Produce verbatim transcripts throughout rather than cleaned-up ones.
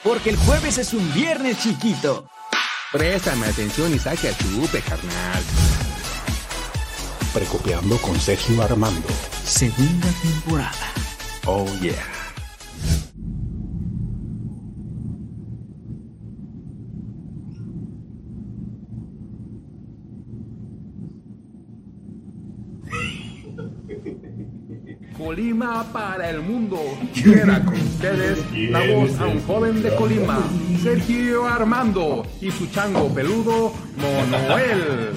porque el jueves es un viernes chiquito. Préstame atención y saque a chupe, carnal. Precopeando con Sergio Armando. Segunda temporada. Oh yeah. Colima para el mundo. Queda con ustedes la voz a un joven de Colima, Sergio Armando, y su chango peludo, Monoel.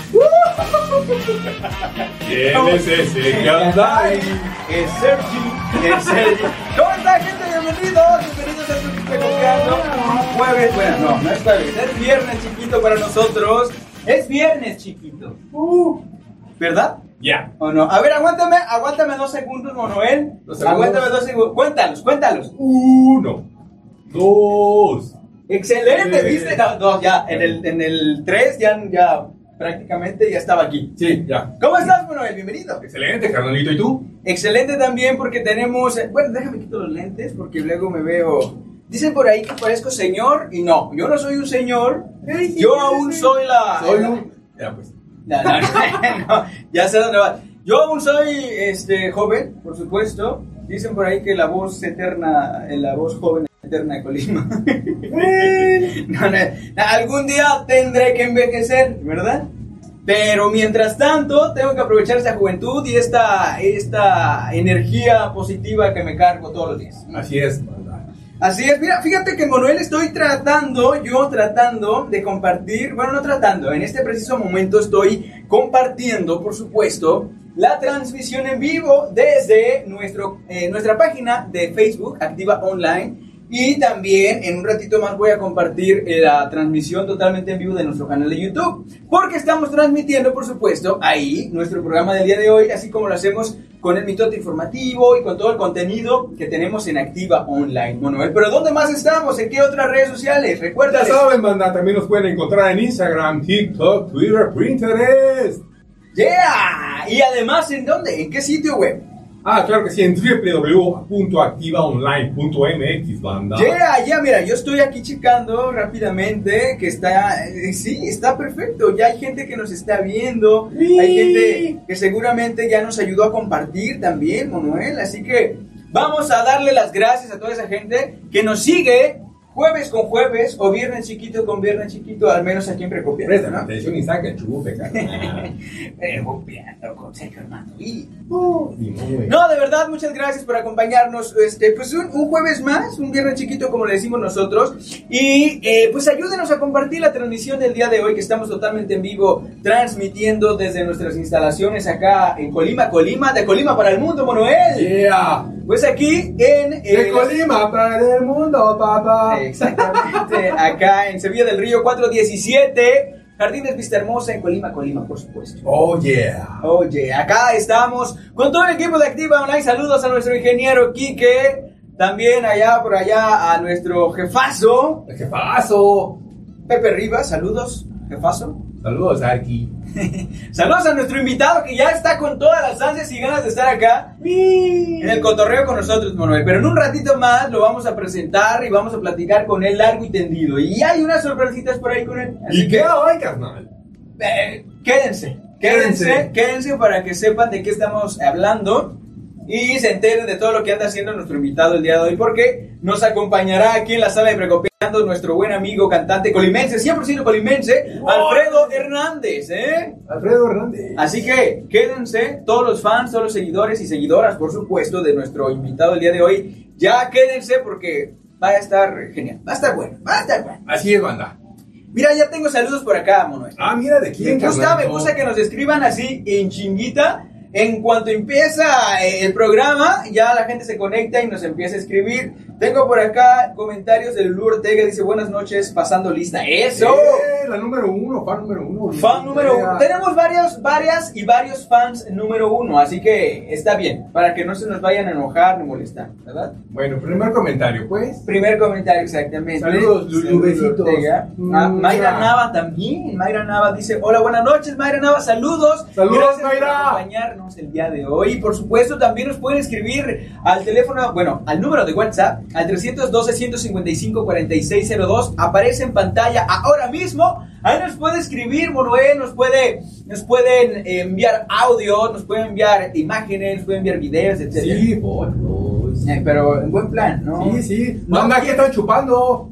¿Quién es ese que anda ahí? Es Sergio, es Sergio. ¿Cómo está, gente? Bienvenidos, bienvenidos a su Precopeando. Jueves, bueno, no, no es jueves, es viernes chiquito para nosotros. Es viernes chiquito. Uh, ¿Verdad? Ya. Yeah. ¿O no? A ver, aguántame, aguántame dos segundos, Manuel. Dos segundos. Aguántame dos segundos. Cuéntalos, cuéntalos. Uno, dos. Excelente, Eh. ¿viste? No, no, ya, en el, en el tres ya, ya prácticamente ya estaba aquí. Sí, ya. ¿Cómo estás, Manuel? Bienvenido. Excelente, carnalito. ¿Y tú? Excelente también porque tenemos... Bueno, déjame quitar los lentes porque luego me veo... Dicen por ahí que parezco señor y no, yo no soy un señor. Yo aún soy la... Soy un... Ya, pues. No, no, no, no, ya sé dónde va. Yo aún soy este, joven, por supuesto. Dicen por ahí que la voz eterna, la voz joven eterna de Colima. No, no, no, algún día tendré que envejecer, ¿verdad? Pero mientras tanto, tengo que aprovechar esta juventud y esta, esta energía positiva que me cargo todos los días. Así es. Así es, mira, fíjate que Manuel estoy tratando, yo tratando de compartir, bueno, no tratando, en este preciso momento estoy compartiendo, por supuesto, la transmisión en vivo desde nuestro, eh, nuestra página de Facebook, Activa Online, y también en un ratito más voy a compartir eh, la transmisión totalmente en vivo de nuestro canal de YouTube, porque estamos transmitiendo, por supuesto, ahí nuestro programa del día de hoy, así como lo hacemos con el mitote informativo y con todo el contenido que tenemos en Activa Online, Manuel. Pero ¿dónde más estamos? ¿En qué otras redes sociales? Recuerda. Ya saben, banda, también nos pueden encontrar en Instagram, TikTok, Twitter, Pinterest. ¡Yeah! Y además, ¿en dónde? ¿En qué sitio web? Ah, claro que sí, en doble u doble u doble u punto activa online punto m x, banda. Yeah, ya, mira, yo estoy aquí checando rápidamente que está, eh, sí, está perfecto. Ya hay gente que nos está viendo, sí. Hay gente que seguramente ya nos ayudó a compartir también, Manuel. Así que vamos a darle las gracias a toda esa gente que nos sigue jueves con jueves o viernes chiquito con viernes chiquito, al menos aquí en Precopeando, Préstame ¿no? atención y saca el chupe, carnal. Precopeando con Sergio Armando. Y... Oh, y muy. No, de verdad, muchas gracias por acompañarnos. Este, pues un, un jueves más, un viernes chiquito, como le decimos nosotros. Y eh, pues ayúdenos a compartir la transmisión del día de hoy, que estamos totalmente en vivo, transmitiendo desde nuestras instalaciones acá en Colima, Colima, de Colima para el mundo, Manuel. Yeah. Pues aquí en... De eh, Colima para el mundo, papá. Exactamente, acá en Sevilla del Río cuatrocientos diecisiete, Jardines Vista Hermosa en Colima, Colima, por supuesto. Oh yeah. Oye, acá estamos con todo el equipo de Activa Online. Saludos a nuestro ingeniero Quique, también allá por allá a nuestro jefazo, El jefazo. Pepe Rivas. Saludos, jefazo. Saludos, Arki. Saludos a nuestro invitado que ya está con todas las ansias y ganas de estar acá en el cotorreo con nosotros, Manuel. Pero en un ratito más lo vamos a presentar y vamos a platicar con él largo y tendido. Y hay unas sorpresitas por ahí con él. Así ¿Y qué hay, carnal? Eh, quédense, quédense, Quédense. quédense para que sepan de qué estamos hablando y se enteren de todo lo que anda haciendo nuestro invitado el día de hoy, porque nos acompañará aquí en la sala de Precopeando nuestro buen amigo cantante colimense, cien por ciento colimense, Alfredo Hernández, ¿eh? Alfredo Hernández. Así que quédense, todos los fans, todos los seguidores y seguidoras, por supuesto, de nuestro invitado el día de hoy, ya quédense porque va a estar genial, va a estar bueno, va a estar bueno. Así es, banda. Mira, ya tengo saludos por acá, Manuel. Ah, mira, ¿de quién, Me gusta, carnalito? me gusta que nos escriban así en chinguita. En cuanto empieza el programa, ya la gente se conecta y nos empieza a escribir. Tengo por acá comentarios de Lulu Ortega, dice buenas noches, pasando lista. ¡Eso! Eh, la número uno, fan número uno. Fan número uno. Tenemos varios, varias y varios fans número uno, así que está bien, para que no se nos vayan a enojar ni molestar, ¿verdad? Bueno, primer comentario, pues. Primer comentario, exactamente. Saludos, Lulu, besitos. Ortega. Ah, Mayra Nava también. Mayra Nava dice, hola, buenas noches, Mayra Nava, saludos. Saludos, Gracias Mayra. por acompañarnos. tenemos el día de hoy. Y por supuesto también nos pueden escribir al teléfono, bueno, al número de WhatsApp, al trescientos doce, ciento cincuenta y cinco, cuarenta y seis cero dos. Aparece en pantalla ahora mismo. Ahí nos puede escribir, Manuel, nos puede, nos pueden enviar audio, nos pueden enviar imágenes, nos pueden enviar videos, etcétera. Sí, fotos. Eh, pero en buen plan, ¿no? Sí, sí. No, Manda, ¿qué están chupando?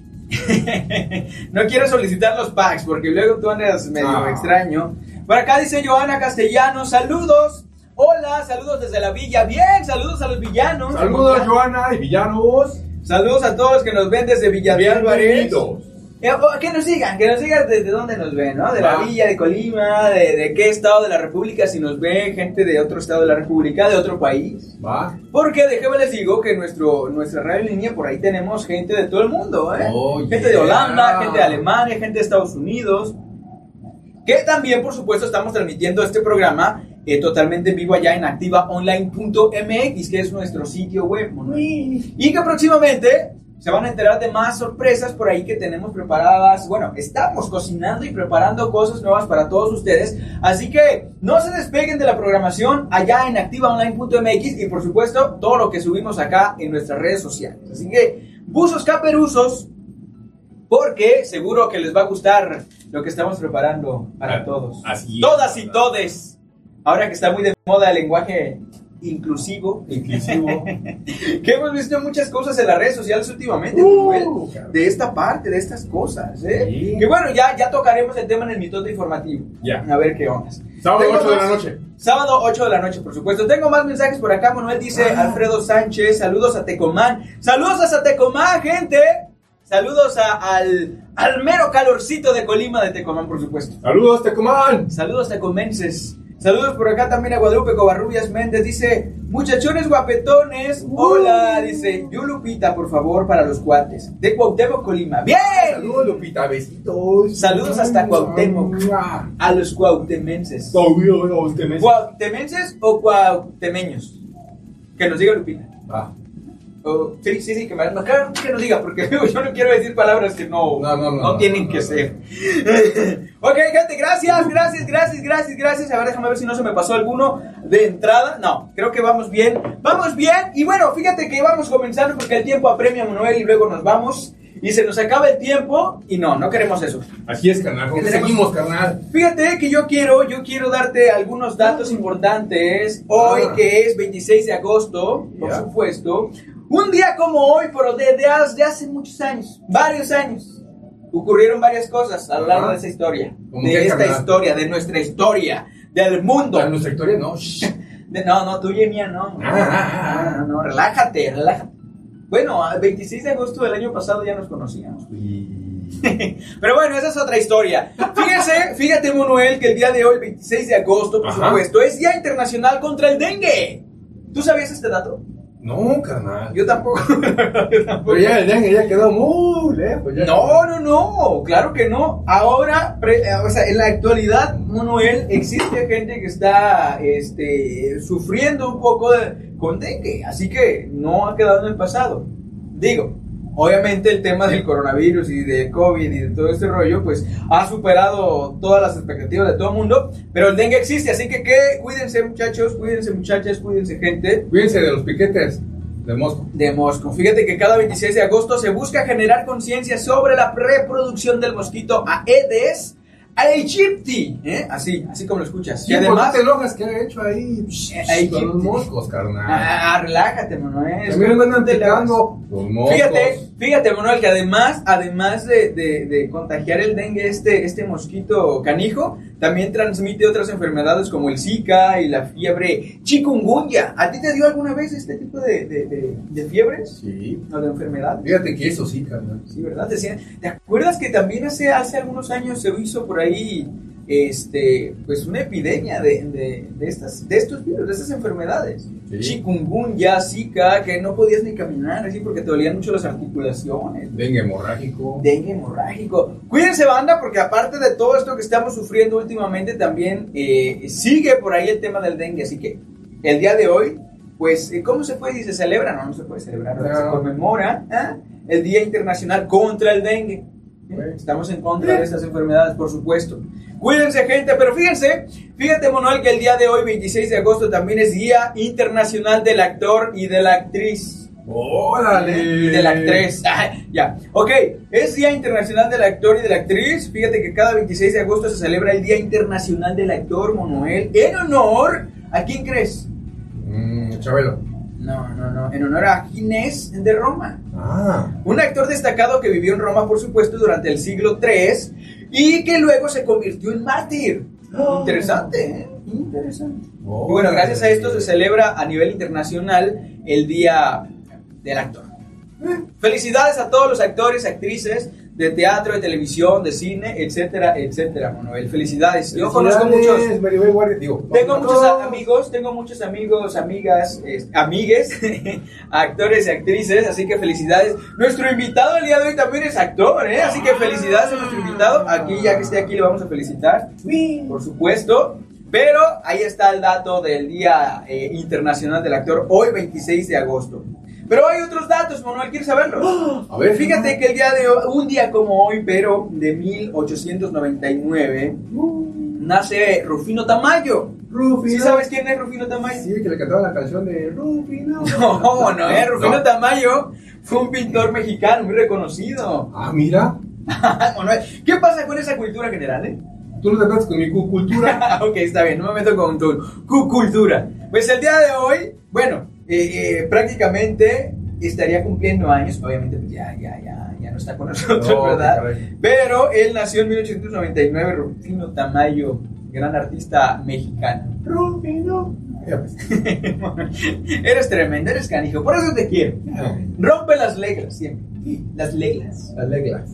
No quiero solicitar los packs porque luego tú andas medio Ah. extraño. Por acá dice Joana Castellanos, saludos. Hola, saludos desde la villa. Bien, saludos a los villanos. Saludos, Joana y villanos. Saludos a todos los que nos ven desde Villa de Álvarez. Bienvenidos. Eh, oh, Que nos sigan, que nos sigan desde dónde nos ven, ¿no? De la Ah. villa de Colima, de, de qué estado de la República, si nos ven gente de otro estado de la República, de otro país. Va. Porque déjenme les digo que nuestro, nuestra radio en línea, por ahí tenemos gente de todo el mundo, ¿eh? Oh, gente yeah. de Holanda, gente de Alemania, gente de Estados Unidos. Que también, por supuesto, estamos transmitiendo este programa eh, totalmente en vivo allá en activa online punto m x, que es nuestro sitio web, ¿no? Y que próximamente se van a enterar de más sorpresas por ahí que tenemos preparadas. Bueno, estamos cocinando y preparando cosas nuevas para todos ustedes. Así que no se despeguen de la programación allá en activa online punto m x y por supuesto todo lo que subimos acá en nuestras redes sociales. Así que, buzos caperuzos, porque seguro que les va a gustar lo que estamos preparando para Ah, todos. así es. Todas y todes. Ahora que está muy de moda el lenguaje inclusivo, Inclusivo. que hemos visto muchas cosas en las redes sociales últimamente, Uh, Manuel, claro. de esta parte, de estas cosas, ¿eh? Sí. Que bueno, ya, ya tocaremos el tema en el mitote informativo. Ya. A ver qué onda. Sábado Tengo ocho de más- la noche. Sábado ocho de la noche, por supuesto. Tengo más mensajes por acá. Manuel dice, Ah. Alfredo Sánchez, saludos a Tecomán. Saludos a Tecomán, gente. Saludos a- al, al mero calorcito de Colima de Tecomán, por supuesto. Saludos, Tecomán. Saludos tecomenses. Saludos por acá también a Guadalupe Covarrubias Méndez. Dice, muchachones guapetones. Hola, dice, yo Lupita, por favor, para los cuates. De Cuauhtémoc, Colima. ¡Bien! Saludos, Lupita. Besitos. Saludos hasta Cuauhtémoc. Ah. A los cuauhtemenses. Cuauhtémoc. ¿Cuauhtemenses o cuauhtemeños? Que nos diga Lupita. Va. Oh, sí, sí, sí, que, me, claro, que nos diga, porque yo no quiero decir palabras que no, No, no, no, no, tienen no, que no, ser. Ok, gente, gracias, gracias, gracias, gracias, gracias. A ver, déjame ver si no se me pasó alguno de entrada. No, creo que vamos bien. Vamos bien. Y bueno, fíjate que vamos comenzando porque el tiempo apremia, Manuel, y luego nos vamos. Y se nos acaba el tiempo. Y no, no queremos eso. Así es, carnal. ¿Con ¿Qué qué tenemos? seguimos, carnal? Fíjate que yo quiero, yo quiero darte algunos datos importantes. Hoy, Ah. que es veintiséis de agosto, por Ya. supuesto. Un día como hoy, pero desde hace, hace muchos años, varios años, ocurrieron varias cosas a lo largo Ajá. de esa historia. ¿Cómo De qué, esta carnal? historia, de nuestra historia, del mundo. ¿En nuestra historia? No. Shh. De- no, no, tuya y mía no. Ah, ah, ah. No, no, no, relájate, relájate. Bueno, el veintiséis de agosto del año pasado ya nos conocíamos. Pero bueno, esa es otra historia. Fíjese, fíjate, Manuel, que el día de hoy, veintiséis de agosto, por Ajá. supuesto, es Día Internacional contra el Dengue. ¿Tú sabías este dato? No, carnal. Yo tampoco. Yo tampoco. Pero ya el dengue ya quedó muy lejos. Ya. No, no, no, claro que no. Ahora, pre- eh, o sea, en la actualidad, Manuel, existe gente que está este, sufriendo un poco de, con dengue, así que no ha quedado en el pasado. Digo, obviamente el tema del coronavirus y del COVID y de todo este rollo, pues ha superado todas las expectativas de todo el mundo, pero el dengue existe, así que, que cuídense muchachos, cuídense muchachas, cuídense gente. Cuídense de los piquetes de mosco. De mosco. Fíjate que cada veintiséis de agosto se busca generar conciencia sobre la reproducción del mosquito Aedes aegypti, ¿eh? Así, así como lo escuchas. Sí, y además, ¿por qué te enojas? ¿Qué ha hecho ahí? Eh, ahí Con los qué- moscos, carnal. ah, relájate, Manuel. También me andan Te la- picando los moscos. Fíjate, fíjate, Manuel, que además, además de, de, de contagiar el dengue, este, este mosquito canijo, también transmite otras enfermedades como el Zika y la fiebre chikungunya. ¿A ti te dio alguna vez este tipo de, de, de, de fiebres Sí. o de enfermedades? Fíjate que eso sí, carnal. Sí, ¿verdad? Decían, ¿te acuerdas que también hace, hace algunos años se hizo por ahí este, pues una epidemia de, de, de, estas, de estos virus, de estas enfermedades? Sí. Chikungunya, Zika, que no podías ni caminar así porque te dolían mucho las articulaciones. Dengue hemorrágico. Dengue hemorrágico. Cuídense, banda, porque aparte de todo esto que estamos sufriendo últimamente, también eh, sigue por ahí el tema del dengue. Así que el día de hoy, pues, eh, ¿cómo se puede? ¿Se celebra? No, no se puede celebrar. No. Se conmemora ¿eh? el Día Internacional contra el Dengue. ¿Eh? Bueno. Estamos en contra de estas enfermedades, por supuesto. Cuídense, gente, pero fíjense, fíjate, Manuel, que el día de hoy, veintiséis de agosto, también es Día Internacional del Actor y de la Actriz. ¡Órale! De la actriz. Ah, ya. Ok, es Día Internacional del Actor y de la Actriz. Fíjate que cada veintiséis de agosto se celebra el Día Internacional del Actor, Manuel. ¿En honor a quién crees? Mm, Chabelo. No, no, no. En honor a Ginés de Roma. Ah. Un actor destacado que vivió en Roma, por supuesto, durante el siglo tercero y que luego se convirtió en mártir. Oh. Interesante, ¿eh? Interesante. Oh, y bueno, gracias a esto se celebra a nivel internacional el Día del Actor. Felicidades a todos los actores, actrices de teatro, de televisión, de cine, etcétera, etcétera, Manuel. Felicidades. Yo conozco muchos. Digo, tengo muchos a- amigos, tengo muchos amigos, amigas, eh, amigues, actores y actrices, así que felicidades. Nuestro invitado el día de hoy también es actor, ¿eh? Así que felicidades a nuestro invitado. Aquí, ya que esté aquí, le vamos a felicitar, por supuesto. Pero ahí está el dato del Día eh, Internacional del Actor, hoy veintiséis de agosto. Pero hay otros datos, Manuel, ¿quieres saberlos? A ver, fíjate que el día de hoy, un día como hoy, pero de mil ochocientos noventa y nueve, nace Rufino Tamayo. Rufino. ¿Sí sabes quién es Rufino Tamayo? Sí, que le cantaba la canción de Rufino. No, no, eh, Rufino No. Tamayo fue un pintor mexicano muy reconocido. Ah, mira. Manuel, ¿qué pasa con esa cultura general, eh? Tú no te metes con mi cu- cultura. Ok, está bien, no me meto con tu cu- cultura. Pues el día de hoy, bueno, eh, eh, prácticamente estaría cumpliendo años, obviamente pues ya, ya, ya, ya no está con nosotros, No, ¿verdad? caray. Pero él nació en mil ochocientos noventa y nueve, Rufino Tamayo, gran artista mexicano. Rufino. Ya, pues. Eres tremendo, eres canijo, por eso te quiero. Rompe las reglas siempre, las reglas. Las reglas.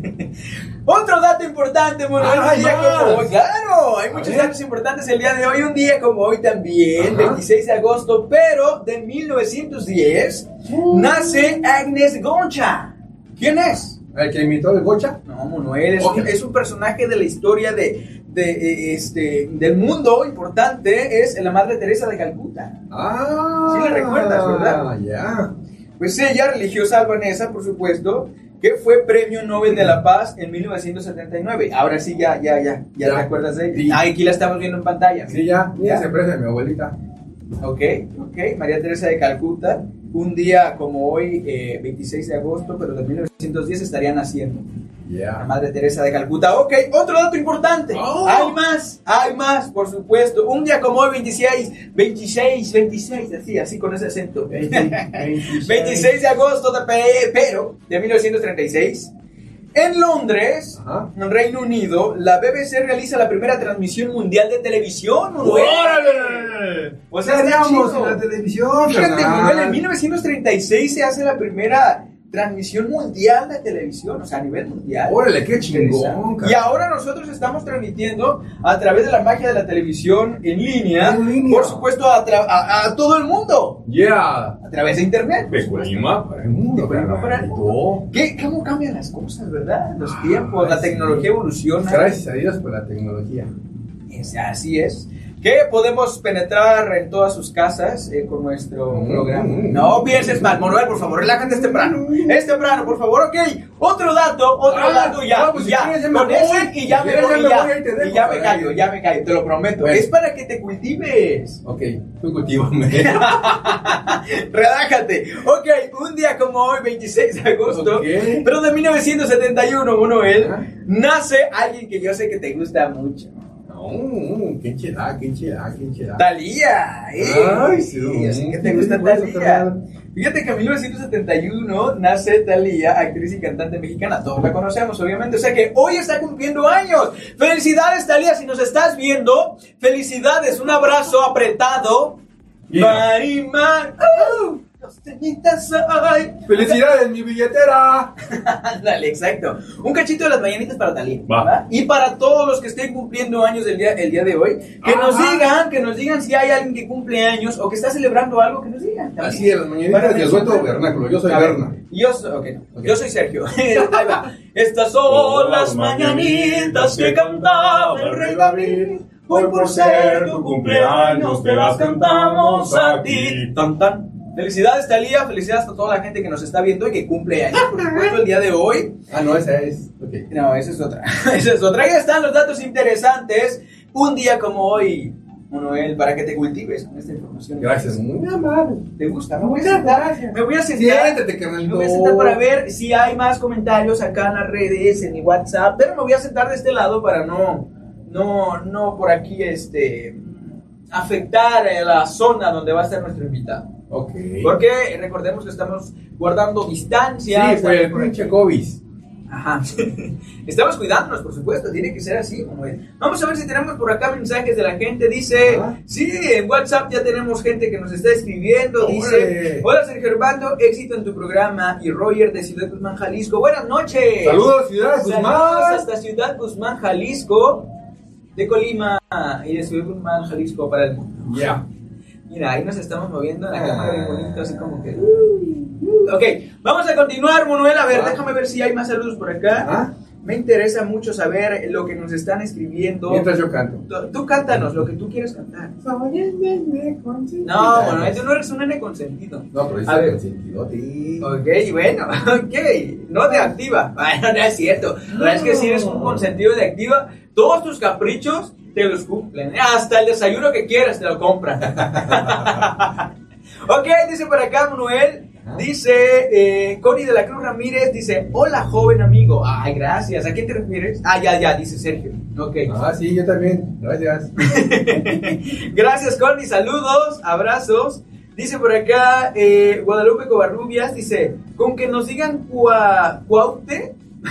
Otro dato importante, Manuel, Ah, un día más. como hoy. Claro, hay A muchos ver. datos importantes el día de hoy. Un día como hoy también, Ajá. veintiséis de agosto, pero de mil novecientos diez, nace Agnes Concha. ¿Quién es? ¿El que imitó el Gocha? No, Manuel, es, Ok. un, es un personaje de la historia de, de, eh, este, del mundo importante. Es la Madre Teresa de Calcuta. Ah. Sí la recuerdas, ¿verdad? Ya. Pues ella, religiosa albanesa, por supuesto, que fue Premio Nobel de la Paz en mil novecientos setenta y nueve. Ahora sí, ya, ya, ya, ya, Ya. te acuerdas de ella. Sí. Ah, aquí la estamos viendo en pantalla. Sí, ya. Ya. Ya se presta mi abuelita. Ok, ok. María Teresa de Calcuta. Un día como hoy, eh, veintiséis de agosto, pero de mil novecientos diez estaría naciendo. La Ya. Madre Teresa de Calcuta. Ok, otro dato importante. Oh. Hay más, hay más, por supuesto. Un día como hoy, veintiséis, veintiséis, veintiséis, así, así con ese acento. veintiséis de agosto, de pe- pero de mil novecientos treinta y seis. En Londres, Ajá. en Reino Unido, la B B C realiza la primera transmisión mundial de televisión. Manuel. ¡Órale! O sea, está Teníamos chido. en la televisión. Fíjate, carnal. Manuel, en mil novecientos treinta y seis se hace la primera transmisión mundial de televisión, o sea, a nivel mundial. Órale, qué chingón, Interesante. cara. Y ahora nosotros estamos transmitiendo a través de la magia de la televisión en línea, En línea. por supuesto, a, tra- a- a todo el mundo, Yeah. a través de internet. De Colima para el mundo, De Colima carnal. para el mundo. ¿Qué, ¿Cómo cambian las cosas, verdad? Los tiempos, la sí. tecnología evoluciona. Gracias a Dios por la tecnología. Es- Así es. Que podemos penetrar en todas sus casas eh, con nuestro Mm, programa. mm, No pienses mal, Manuel, por favor, relájate, es temprano. Es temprano, por favor, ok. Otro dato, otro Ah, dato y ya, no, pues y si ya. quieres ya me Con voy. ese y ya Si me quieres voy, ya me y ya, voy, ahí te dejo, y ya me caray. callo, ya me callo, te lo prometo. Bueno. Es para que te cultives. Ok, tú cultívame. Relájate. Ok, un día como hoy, veintiséis de agosto, Ok. pero de mil novecientos setenta y uno, Manuel, Ajá. nace alguien que yo sé que te gusta mucho. No, qué chida, qué chida, qué chida. Talía, eh. Ay, sí, yo sé que te sí, gusta sí, bueno, Talía. carnal. Fíjate que en mil novecientos setenta y uno nace Talía, actriz y cantante mexicana. Todos la conocemos, obviamente. O sea que hoy está cumpliendo años. Felicidades, Talía, si nos estás viendo. Felicidades, un abrazo apretado. Mira. Marimar. ¡Uh! Los tenitas ay. ¡Felicidades, mi billetera! Ándale, exacto. Un cachito de las mañanitas para Talía. Va. ¿verdad? Y para todos los que estén cumpliendo años el día, el día de hoy, que Ajá. nos digan, que nos digan si hay alguien que cumple años o que está celebrando algo, que nos digan. también. Así es, las mañanitas Para de mencionar. suelto vernáculo. Yo soy A ver, Berna. Yo soy, okay, no. Ok. Yo soy Sergio. Ahí va. Estas son las mañanitas que cantaba el rey David. Hoy por ser tu cumpleaños te las cantamos a ti. Tan tan. Felicidades, Talía, felicidades a toda la gente que nos está viendo y que cumple años, por supuesto, el día de hoy. Ah, no, esa es. Okay. No, esa es otra. Esa es otra. Ahí están los datos interesantes. Un día como hoy, Manuel, para que te cultives con esta información. Gracias, muy amable. ¿Te gusta? Me voy a sentar. Me voy a sentar. Siéntate, carnalito. Me voy a sentar para ver si hay más comentarios acá en las redes, en mi WhatsApp. Pero me voy a sentar de este lado para no, no, no por aquí, este, afectar la zona donde va a estar nuestro invitado. Ok. Porque recordemos que estamos guardando distancia. Sí, fue el pinche COVID. Ajá. Estamos cuidándonos, por supuesto, tiene que ser así, Manuel. Vamos a ver si tenemos por acá mensajes de la gente. Dice, ¿Ah? sí, en WhatsApp ya tenemos gente que nos está escribiendo. ¡Órale! Dice, hola Sergio Armando, éxito en tu programa. Y Roger de Ciudad Guzmán, Jalisco. Buenas noches. Saludos, Ciudad Guzmán. Saludos hasta Ciudad Guzmán, Jalisco. De Colima y de Ciudad Guzmán, Jalisco para el mundo. Ya. Yeah. Mira, ahí nos estamos moviendo en la cámara bien bonito, así como que... Ok, vamos a continuar, Manuel. A ver, ah. déjame ver si hay más saludos por acá. ¿Ah? Me interesa mucho saber lo que nos están escribiendo. Mientras yo canto. Tú, tú cántanos lo que tú quieres cantar. Soy el nene consentido. No, Manuel, tú no eres un nene consentido. No, pero a es ver. consentido. Sí. Ok, bueno, ok. No de activa. Bueno, no es cierto. La verdad es que si eres un consentido de activa, todos tus caprichos te los cumplen. Hasta el desayuno que quieras te lo compran. Ok, dice por acá Manuel. Dice eh, Connie de la Cruz Ramírez, dice, hola joven amigo. Ay, gracias. ¿A quién te refieres? Ah, ya, ya, dice Sergio. Ok. Ah, sí, yo también. Gracias. Gracias, Connie. Saludos, abrazos. Dice por acá eh, Guadalupe Covarrubias, dice, con que nos digan cua, cuaute.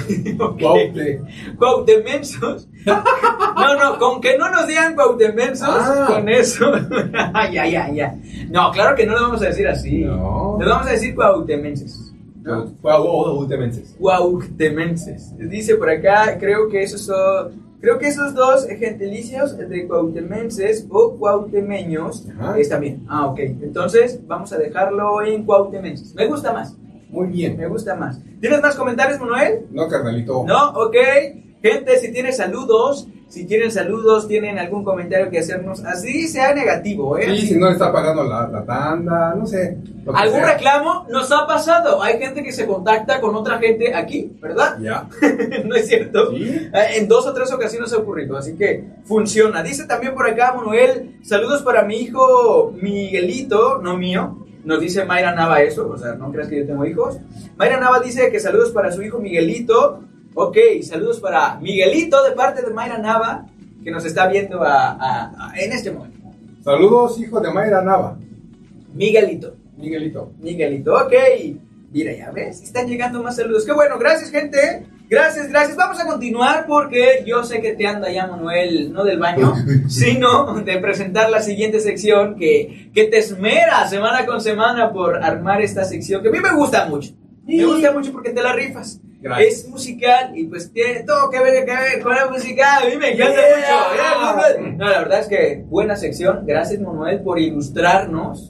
Okay. Cuautemensos. No, no, con que no nos digan cuautemensos, ah. Con eso. Ya, ya, ya. No, claro que no lo vamos a decir así. No. Le vamos a decir cuautemenses. ¿No? Cuautemenses. Cuautemenses. Dice por acá, creo que esos son, creo que esos dos gentilicios de cuautemenses o cuautemeños están bien. Ah, ok. Entonces vamos a dejarlo en cuautemenses. Me gusta más. Muy bien. Me gusta más. ¿Tienes más comentarios, Manuel? No, carnalito. No, ok. Gente, si tienen saludos, si tienen saludos, tienen algún comentario que hacernos, así sea negativo, ¿eh? Sí, así. Si no le está pagando la, la tanda, no sé. ¿Algún sea. reclamo? Nos ha pasado. Hay gente que se contacta con otra gente aquí, ¿verdad? Ya. ¿No es cierto? Sí. En dos o tres ocasiones ha ocurrido, así que funciona. Dice también por acá, Manuel, saludos para mi hijo Miguelito, no mío. Nos dice Mayra Nava eso, o sea, no creas que yo tengo hijos. Mayra Nava dice que saludos para su hijo Miguelito. Ok, saludos para Miguelito de parte de Mayra Nava, que nos está viendo a, a, a, en este momento. Saludos, hijo de Mayra Nava. Miguelito. Miguelito. Miguelito, ok. Mira, ya ves, están llegando más saludos. Qué bueno, gracias, gente. Gracias, gracias. Vamos a continuar porque yo sé que te anda ya, Manuel, no del baño, sino de presentar la siguiente sección que, que te esmera semana con semana por armar esta sección que a mí me gusta mucho. Me gusta mucho porque te la rifas. Gracias. Es musical y pues tiene todo que ver, que ver con la música. A mí me encanta yeah. mucho. No, la verdad es que buena sección. Gracias, Manuel, por ilustrarnos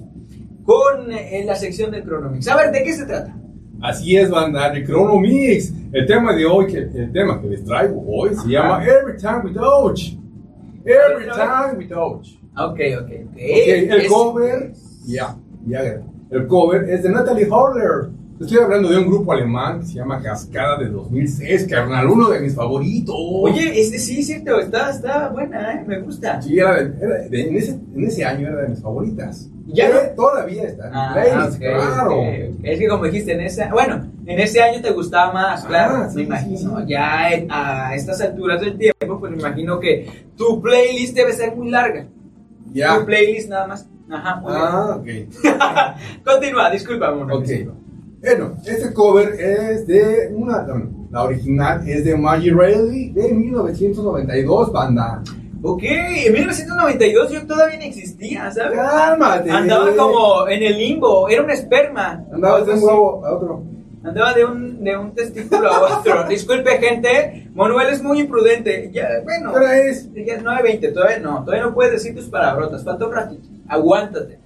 con eh, la sección del Chronomix. A ver, ¿de qué se trata? Así es, banda, el Chronomix. El tema de hoy, que, el tema que les traigo hoy se llama Every Time We Touch. Every Time We Touch. Ok, ok, ok. Okay, el es... cover, ya, yeah, yeah, el cover es de Natalie Horler. Estoy hablando de un grupo alemán que se llama Cascada de dos mil seis, carnal, uno de mis favoritos. Oye, este sí, es cierto, está, está buena, ¿eh? Me gusta. Sí, era, de, era de, en, ese, en ese año era de mis favoritas. Ya no, todavía está en ah, playlist, okay, claro. Okay, okay. Es que como dijiste, en ese, bueno, en ese año te gustaba más, claro, ah, sí, me imagino. Sí, sí. Ya en, a estas alturas del tiempo, pues me imagino que tu playlist debe ser muy larga. Ya. Tu playlist nada más. Ajá, muy ah, bien. ok. Continúa, disculpa, Manuel. Ok. Bueno, este cover es de una, no, la original es de Maggie Reilly de mil novecientos noventa y dos, banda. Ok, en mil novecientos noventa y dos yo todavía no existía, ¿sabes? Cálmate. Andaba como en el limbo, era un esperma. Andaba de un huevo a otro. Andaba de un, de un testículo a otro. Disculpe, gente, Manuel es muy imprudente. Ya, bueno, ¿qué hora es? Ya es nueve veinte, todavía no, todavía no puedes decir tus palabrotas, falta un ratito. Aguántate.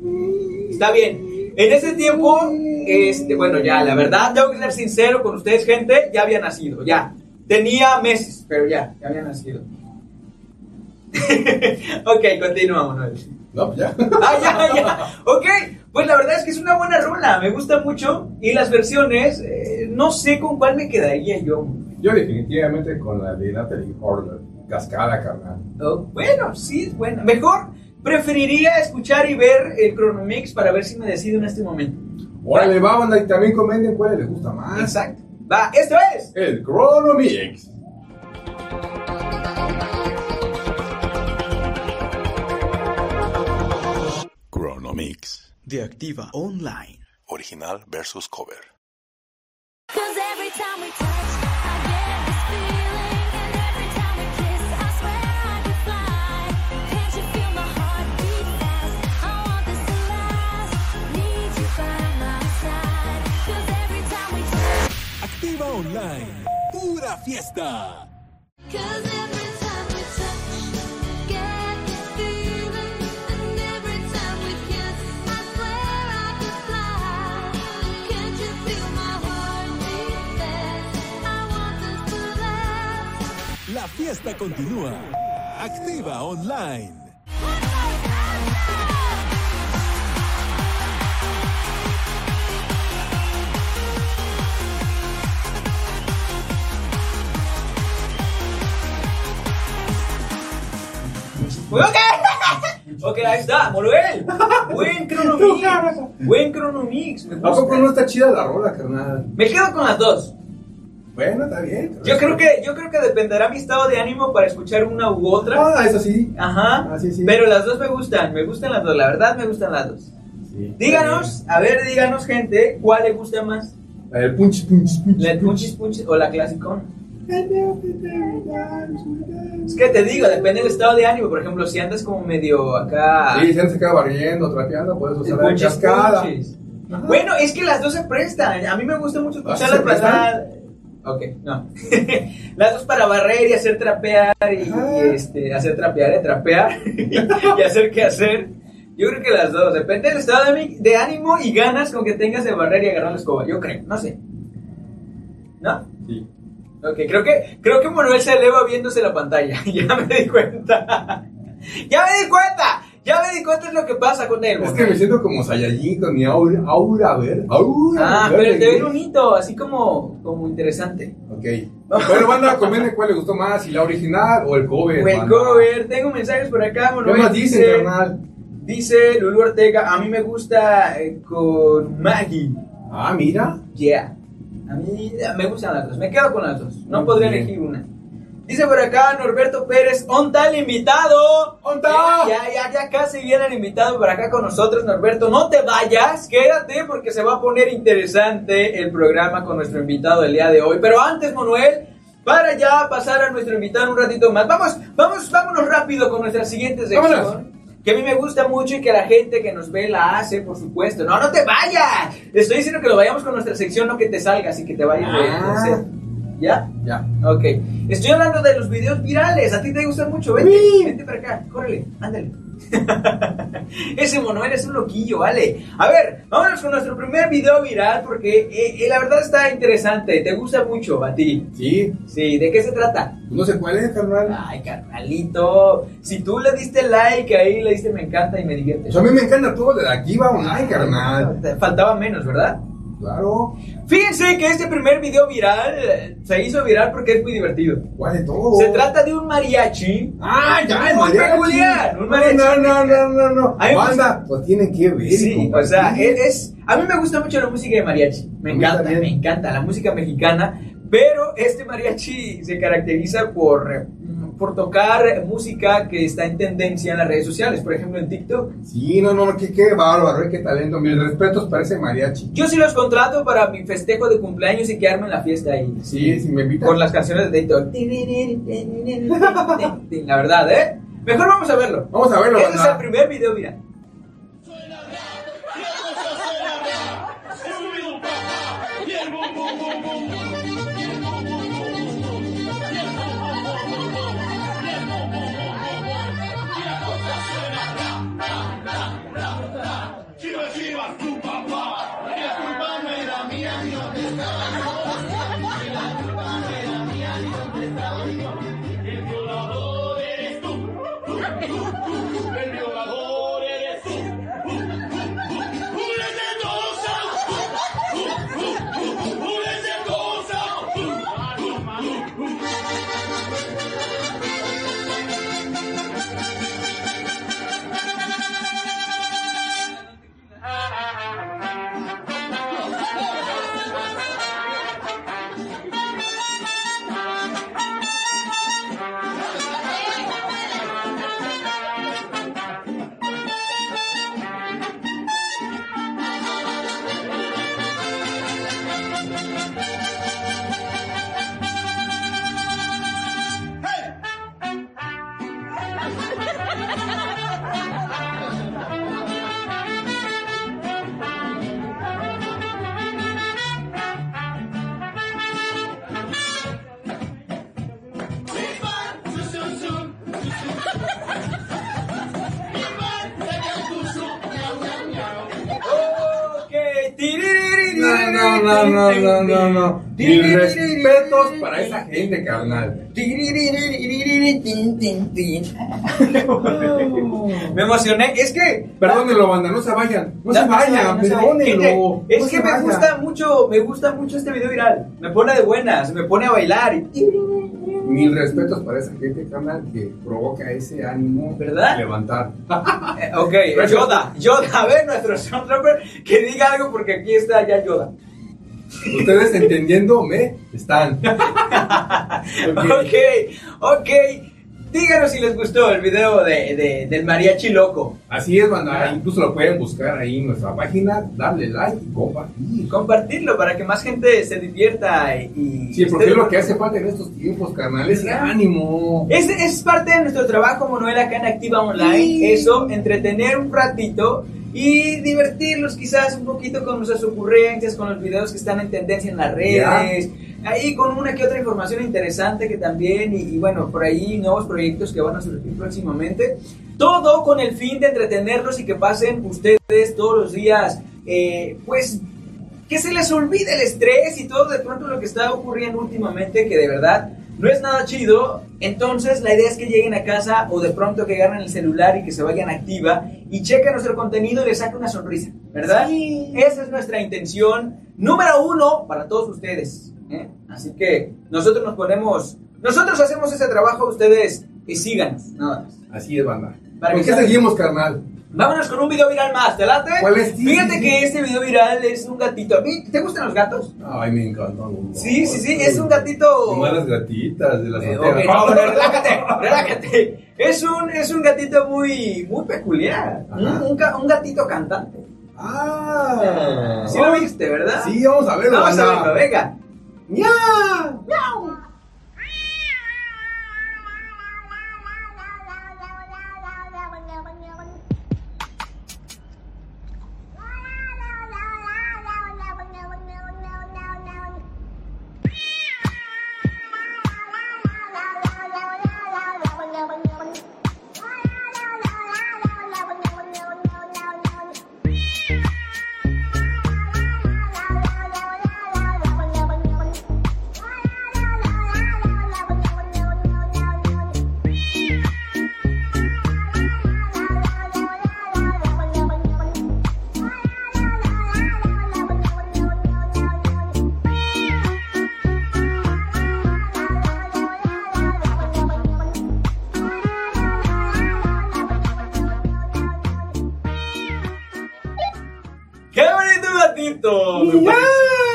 Está bien. En ese tiempo, este, bueno, ya, la verdad, tengo que ser sincero con ustedes, gente, ya había nacido, ya. Tenía meses, pero ya, ya había nacido. Ok, continúa, Manuel. No, pues ya. Ah, ya, ya. Ok, pues la verdad es que es una buena rola, me gusta mucho. Y las versiones, eh, no sé con cuál me quedaría yo. Yo definitivamente con la de Natalie Horler. Cascada, carnal. Oh, bueno, sí, es buena. Mejor preferiría escuchar y ver el Chronomix para ver si me decido en este momento. Órale, va, banda, y también comenten cuál les gusta más. Exacto. Va, esto es El Chronomix. Chronomix. De Activa Online. Original versus cover. Cause every time we touch, I get this feeling. And every time we kiss, I swear I could fly. Can't you feel my heart beat fast? I want this to last. Need you by my side. Cause every time we touch. Activa Online. Pura fiesta. Cause every time we touch, get this feeling. And every time we kiss, I swear I could fly. Can't you feel my heart beat fast? I want this to last. La fiesta continúa. Activa Online. Ok, ok, ahí está, Manuel. Buen Chronomix. Buen Chronomix. Me ¿A poco no gusta. está chida la rola, carnal? Me quedo con las dos. Bueno, está bien. Yo creo que, yo creo que dependerá mi estado de ánimo para escuchar una u otra. Ah, eso sí. Ajá. Ah, sí, sí. Pero las dos me gustan, me gustan las dos, la verdad me gustan las dos. Sí. Díganos, a ver, díganos, gente, ¿cuál le gusta más? La del punch, punch, punch. ¿La de punchis punchis o la clasicón? Es que te digo, depende del estado de ánimo. Por ejemplo, si andas como medio acá. Sí, si antes se queda barriendo, trapeando, puedes el usar la punchis, cascada. punchis. Ajá. Bueno, es que las dos se prestan. A mí me gusta mucho ¿Ah, escuchar se las prestan? pasadas. Ok, no. Las dos para barrer y hacer trapear y, Ajá. y, este, hacer trapear, y trapear y hacer qué hacer. Yo creo que las dos. Depende del estado de, mi- de ánimo y ganas con que tengas de barrer y agarrar la escoba. Yo creo, no sé. ¿No? Sí. Ok, creo que, creo que Manuel se eleva viéndose la pantalla. Ya me di cuenta. Ya me di cuenta. Ya me di cuenta de lo que pasa con él. Es que Manuel. me siento como Saiyajin con mi aura, aura verde. Aura Ah, verde, pero te ve güey. bonito, así como, como interesante. Ok. Bueno, banda, comenten cuál les gustó más, si la original o el cover. O el banda. cover, tengo mensajes por acá, ¿Qué Manuel. más dicen, dice, carnal? dice Lulu Ortega, a mí me gusta eh, con Maggie. Ah, mira. Yeah. A mí me gustan las dos, me quedo con las dos. No Muy podría bien. elegir una. Dice por acá Norberto Pérez, ¿onta el invitado? ¿Onta? Ya, ya, ya casi viene el invitado por acá con nosotros, Norberto. No te vayas, quédate porque se va a poner interesante el programa con nuestro invitado del día de hoy. Pero antes, Manuel, para ya pasar a nuestro invitado un ratito más, vamos, vamos, vámonos rápido con nuestra siguiente sección. Vámonos. Que a mí me gusta mucho y que la gente que nos ve la hace, por supuesto. No, no te vayas. Te estoy diciendo que lo vayamos con nuestra sección, no que te salgas y que te vayas de- de Ah. set. ¿Ya? Ya. Ok. Estoy hablando de los videos virales. A ti te gustan mucho. Vente, Sí. vente para acá. Córrele, ándale. Ese Manuel es un loquillo, vale. A ver, vámonos con nuestro primer video viral porque eh, eh, la verdad está interesante. Te gusta mucho a ti. Sí. Sí, ¿de qué se trata? No sé cuál es, carnal. Ay, carnalito. Si tú le diste like ahí, le diste me encanta y me divierte. Pues a mí me encanta todo de aquí va online, carnal. Te faltaba menos, ¿verdad? Claro. Fíjense que este primer video viral eh, se hizo viral porque es muy divertido. ¿Cuál de todo? Se trata de un mariachi. Ah, ya, el Muy mariachi. peculiar, un mariachi. No, no, no, no, no. A mí me Banda, pues tienen que ver. y Sí, o compartir. sea, es, es- a mí me gusta mucho la música de mariachi. Me A mí encanta, también. me encanta la música mexicana. Pero este mariachi se caracteriza por, eh, por tocar música que está en tendencia en las redes sociales, por ejemplo en TikTok. Sí, no, no, qué, qué bárbaro, eh, qué talento. Mis respetos para ese mariachi. Yo sí los contrato para mi festejo de cumpleaños y quedarme en la fiesta ahí. Sí, si me invitan. Con las canciones de TikTok. La verdad, ¿eh? Mejor vamos a verlo. Vamos a verlo, Este es banda. el primer video viral. El violador no, no, no, no, no. Mis respetos para esa gente, carnal. Me emocioné, es que Perdónenlo, banda, no se vayan. No, se vayan, no se vayan. perdónenlo. Es no que se me vayan. gusta mucho, me gusta mucho este video viral. Me pone de buenas, me pone a bailar. Mil respetos para esa gente, carnal, que provoca ese ánimo. ¿Verdad? Levantar. Eh, ok, Yoda, Yoda, a ver, nuestro soundtrapper que diga algo porque aquí está ya Yoda. Ustedes entendiéndome están. Ok, ok. Díganos si les gustó el video de, de- del mariachi loco. Así es, banda. Incluso lo pueden buscar ahí en nuestra página, darle like y compartir. Compartirlo para que más gente se divierta y... Sí, porque esté- es lo que hace falta en estos tiempos, carnal. Es ánimo. Es, es parte de nuestro trabajo, Manuel, acá en Activa Online. Sí. Eso, entretener un ratito y divertirlos quizás un poquito con nuestras ocurrencias, con los videos que están en tendencia en las redes. Ahí con una que otra información interesante que también, y, y bueno, por ahí nuevos proyectos que van a surgir próximamente. Todo con el fin de entretenerlos y que pasen ustedes todos los días, eh, pues, que se les olvide el estrés y todo de pronto lo que está ocurriendo últimamente, que de verdad no es nada chido. Entonces la idea es que lleguen a casa o de pronto que agarren el celular y que se vayan a Activa y chequen nuestro contenido y les saquen una sonrisa, ¿verdad? Sí. Esa es nuestra intención número uno para todos ustedes, ¿eh? Así que nosotros nos ponemos, nosotros hacemos ese trabajo, ustedes y síganos, nada más. Así es, banda. Para ¿Por que qué sepan. seguimos, carnal? Vámonos con un video viral más, ¿te late? ¿Cuál es? Sí, Fíjate sí, que sí. este video viral es un gatito. ¿A mí ¿Te gustan los gatos? Ay, me encantó. Sí, sí, sí, es un gatito. Como las gatitas de la Eh, azotea. ok, no, no, relájate, relájate. Es un, es un gatito muy, muy peculiar. Un, Ajá. un, ga- un gatito cantante. Ah. Sí lo viste, ¿verdad? Sí, vamos a verlo, Vamos a banda. verlo, venga. ¡Ya! ¡Qué bonito gatito! Me, ¡Ya!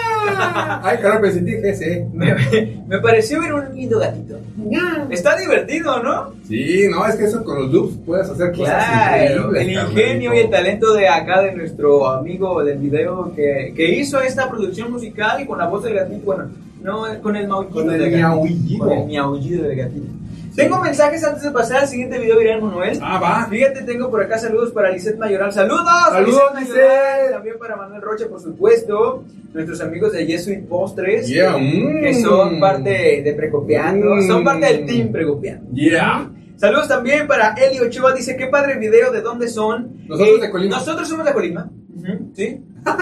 pare- Ay, carnal, me sentí G C. me, me pareció ver un lindo gatito. Está divertido, ¿no? Sí, no, es que eso con los loops puedes hacer cosas Claro, increíbles, el carnalito. ingenio y el talento de acá, de nuestro amigo del video que, que hizo esta producción musical y con la voz del gatito, bueno, no, con el maullido Con el del gatito. miaullido. Con el miaullido del gatito. Tengo mensajes antes de pasar al siguiente video viral, Manuel. Ah, va. Fíjate, tengo por acá saludos para Lisette Mayoral. ¡Saludos! ¡Saludos, Lisette Mayoral! Lisette! También para Manuel Rocha, por supuesto. Nuestros amigos de Jesuit Postres. Yeah, que, mm. que son parte de Precopiando. Mm. Son parte del team Precopiando. Yeah. Saludos también para Eli Ochoa. Dice, qué padre video, ¿de dónde son? Nosotros de Colima. Nosotros somos de Colima. Ujú, ¿Sí?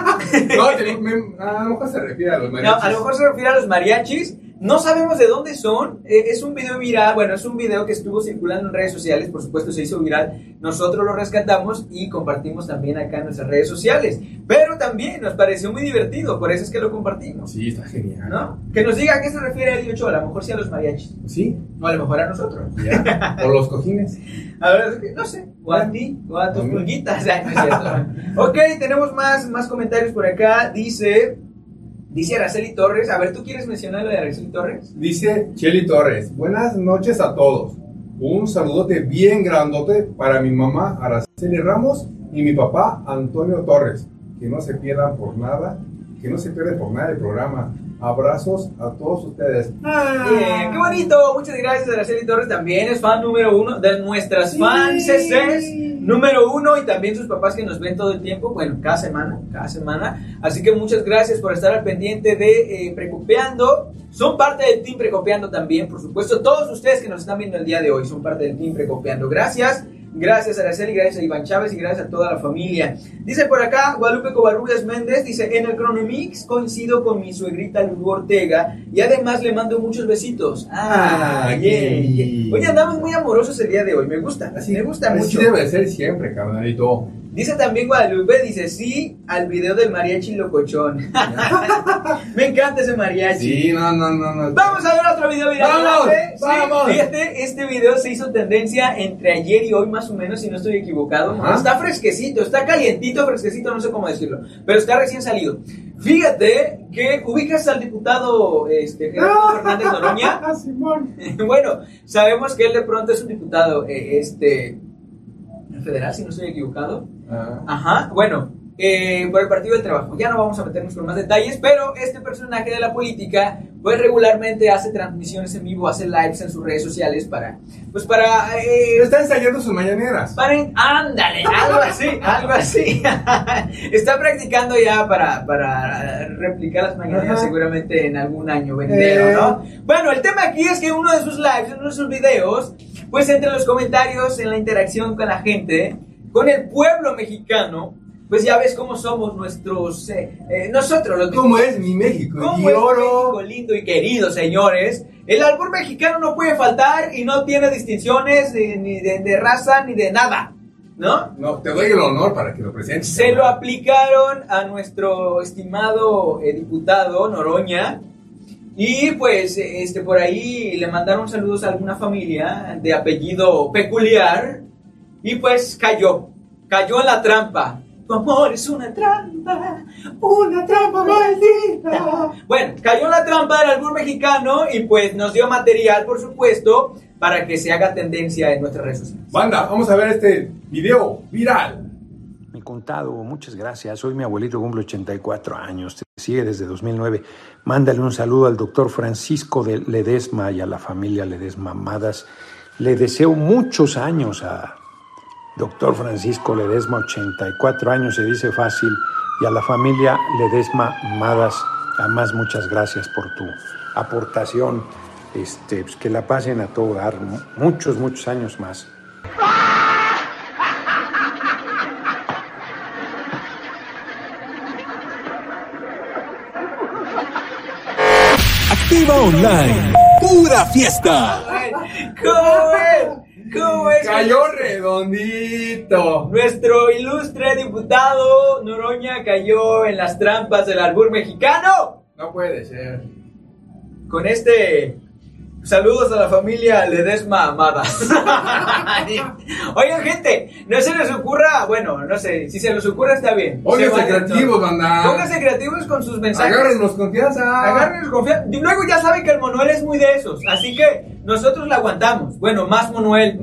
No, te- me- a lo mejor se refiere a los No, mariachis. a lo mejor se refiere a los mariachis. No sabemos de dónde son. Eh, es un video viral. Bueno, es un video que estuvo circulando en redes sociales. Por supuesto, se hizo viral. Nosotros lo rescatamos y compartimos también acá en nuestras redes sociales. Pero también nos pareció muy divertido. Por eso es que lo compartimos. Sí, está genial. ¿No? Que nos diga a qué se refiere Eli Ochoa. A lo mejor sí a los mariachis. Sí, O a lo mejor a nosotros. ya. O los cojines. A ver, no sé, o a ti, o a tus A mí. pulguitas. Ay, no es cierto. Ok, tenemos más, más comentarios por acá. Dice, dice Araceli Torres. A ver, ¿tú quieres mencionar lo de Araceli Torres? Dice Cheli Torres, buenas noches a todos. Un saludote bien grandote para mi mamá Araceli Ramos y mi papá Antonio Torres. Que no se pierdan por nada, que no se pierden por nada el programa. Abrazos a todos ustedes. Bien, qué bonito. Muchas gracias, Araceli Torres. También es fan número uno de nuestras Sí. fans C Cs. Número uno, y también sus papás que nos ven todo el tiempo, bueno, cada semana, cada semana. Así que muchas gracias por estar al pendiente de eh, Precopiando. Son parte del Team Precopiando también, por supuesto. Todos ustedes que nos están viendo el día de hoy son parte del Team Precopiando. Gracias. Gracias Araceli, gracias a Iván Chávez y gracias a toda la familia. Dice por acá Guadalupe Covarrubias Méndez, dice, en el Chronomix coincido con mi suegrita Lulu Ortega y además le mando muchos besitos. Ah, Ah, yeah, qué yeah. lindo. Oye, andamos muy amorosos el día de hoy, me gusta, me gusta Así mucho. debe ser siempre, carnalito. Dice también Guadalupe, dice, sí, al video del mariachi locochón. Me encanta ese mariachi. Sí, no, no, no, no. Vamos a ver otro video viral. ¡Vamos! ¿eh? Sí, ¡Vamos! Fíjate, este video se hizo tendencia entre ayer y hoy más o menos, si no estoy equivocado. Ajá. Está fresquecito, está calientito, fresquecito, no sé cómo decirlo, pero está recién salido. Fíjate que ubicas al diputado este, Gerardo Fernández Noroña. Ah, Simón. Bueno, sabemos que él de pronto es un diputado eh, este, federal, si no estoy equivocado. Ah. Ajá, bueno, eh, por el Partido del Trabajo. Ya no vamos a meternos con más detalles, pero este personaje de la política, pues regularmente hace transmisiones en vivo, hace lives en sus redes sociales para, pues para, eh, Está ensayando sus mañaneras. para, ándale, algo así, algo así. Está practicando ya para, para replicar las mañaneras Ajá. seguramente en algún año venidero, Eh. ¿no? Bueno, el tema aquí es que uno de sus lives, uno de sus videos, pues entre los comentarios, en la interacción con la gente, con el pueblo mexicano, pues ya ves cómo somos nuestros, eh, eh, nosotros los ¿Cómo es mi México? ¿Cómo Y es oro. México lindo y querido, señores? El albur mexicano no puede faltar y no tiene distinciones de- ni de, de raza ni de nada, ¿no? No, te doy el honor para que lo presentes. Se lo aplicaron a nuestro estimado eh, diputado Noroña y pues eh, este por ahí le mandaron saludos a alguna familia de apellido peculiar y pues cayó, cayó en la trampa. Tu amor es una trampa, una trampa maldita. Bueno, cayó en la trampa del albur mexicano y pues nos dio material, por supuesto, para que se haga tendencia en nuestras redes sociales. Banda, vamos a ver este video viral. Mi contado, muchas gracias. Hoy mi abuelito cumple ochenta y cuatro años, te sigue desde dos mil nueve. Mándale un saludo al doctor Francisco de Ledesma y a la familia Ledesma Madas. Le deseo muchos años a doctor Francisco Ledesma, ochenta y cuatro años, se dice fácil, y a la familia Ledesma Madas. Además, muchas gracias por tu aportación. Este, pues que la pasen a todo dar, muchos, muchos años más. Activa Online. Pura fiesta. ¿Cómo es? ¿Cómo es? Cayó redondito. Nuestro ilustre diputado Noroña cayó en las trampas del albur mexicano. No puede ser. Con este... Saludos a la familia Ledesma Amadas. Oigan, gente, no se les ocurra, bueno, no sé, si se les ocurra está bien. Pónganse Se vale, creativos, ¿no? banda. Pónganse creativos con sus mensajes. Agárrenos confianza. Agárrenos confianza. Y luego ya saben que el Manuel es muy de esos, así que nosotros la aguantamos. Bueno, más Manuel.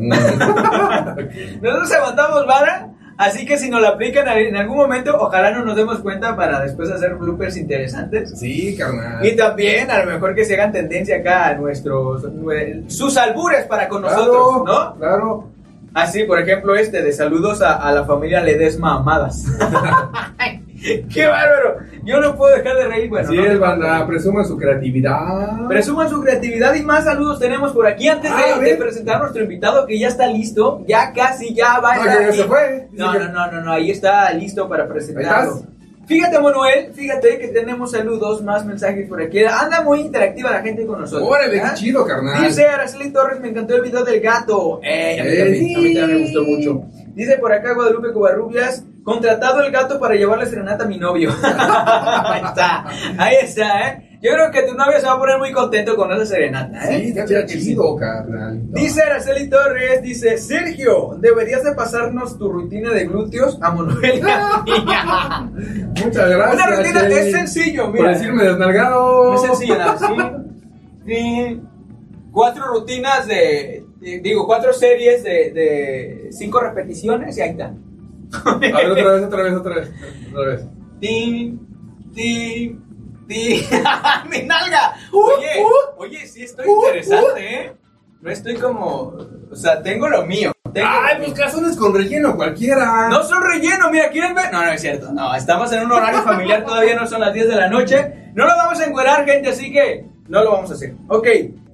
Nosotros aguantamos vara. Así que si nos la aplican en algún momento, ojalá no nos demos cuenta para después hacer bloopers interesantes. Sí, carnal. Y también a lo mejor que se hagan tendencia acá a nuestros nue- sus albures para con Claro, nosotros, ¿no? Claro. Así, por ejemplo, este de saludos a, a la familia Ledesma Amadas. ¡Qué bárbaro! Yo no puedo dejar de reír. Bueno, Así no, es, banda. Presuman su creatividad. Presuman su creatividad y más saludos tenemos por aquí. Antes Ah, de, de ven. presentar a nuestro invitado que ya está listo, ya casi, ya va a No, estar que ya aquí. se fue. Dice No, que- no, no, no, no, ahí está listo para presentarlo. ¿Ahí estás? Fíjate, Manuel, fíjate que tenemos saludos, más mensajes por aquí. Anda muy interactiva la gente con nosotros. Órale, ¿ah? qué chido, carnal. Dice Araceli Torres, me encantó el video del gato. Eh, a mí, Eh, también, a mí sí. también me gustó mucho. Dice por acá Guadalupe Covarrubias, contratado el gato para llevarle serenata a mi novio. Ahí está, ahí está, ¿eh? Yo creo que tu novio se va a poner muy contento con esa serenata, ¿eh? Sí, Yo está creo que sí. chido, carnal. Dice Araceli Torres, dice, Sergio, deberías de pasarnos tu rutina de glúteos a Manuel y a mí". Muchas gracias. Una rutina Shelly, es sencillo, mira. Por decirme desnalgado. No es sencillo, nada, sí. Sí. Cuatro rutinas de, de- digo, cuatro series de, de cinco repeticiones y ahí está. A ver, otra vez, otra vez, otra vez. Otra vez. Tin, tin, tin. ¡Mi nalga! Oye, oye, sí estoy interesante, ¿eh? No estoy como, o sea, tengo lo mío. Tengo Ay, lo mío. pues calzones con relleno cualquiera. No son relleno, mira, ¿quieren ver? No, no es cierto, no, estamos en un horario familiar, todavía no son las diez de la noche. No lo vamos a encuerar, gente, así que no lo vamos a hacer. Ok,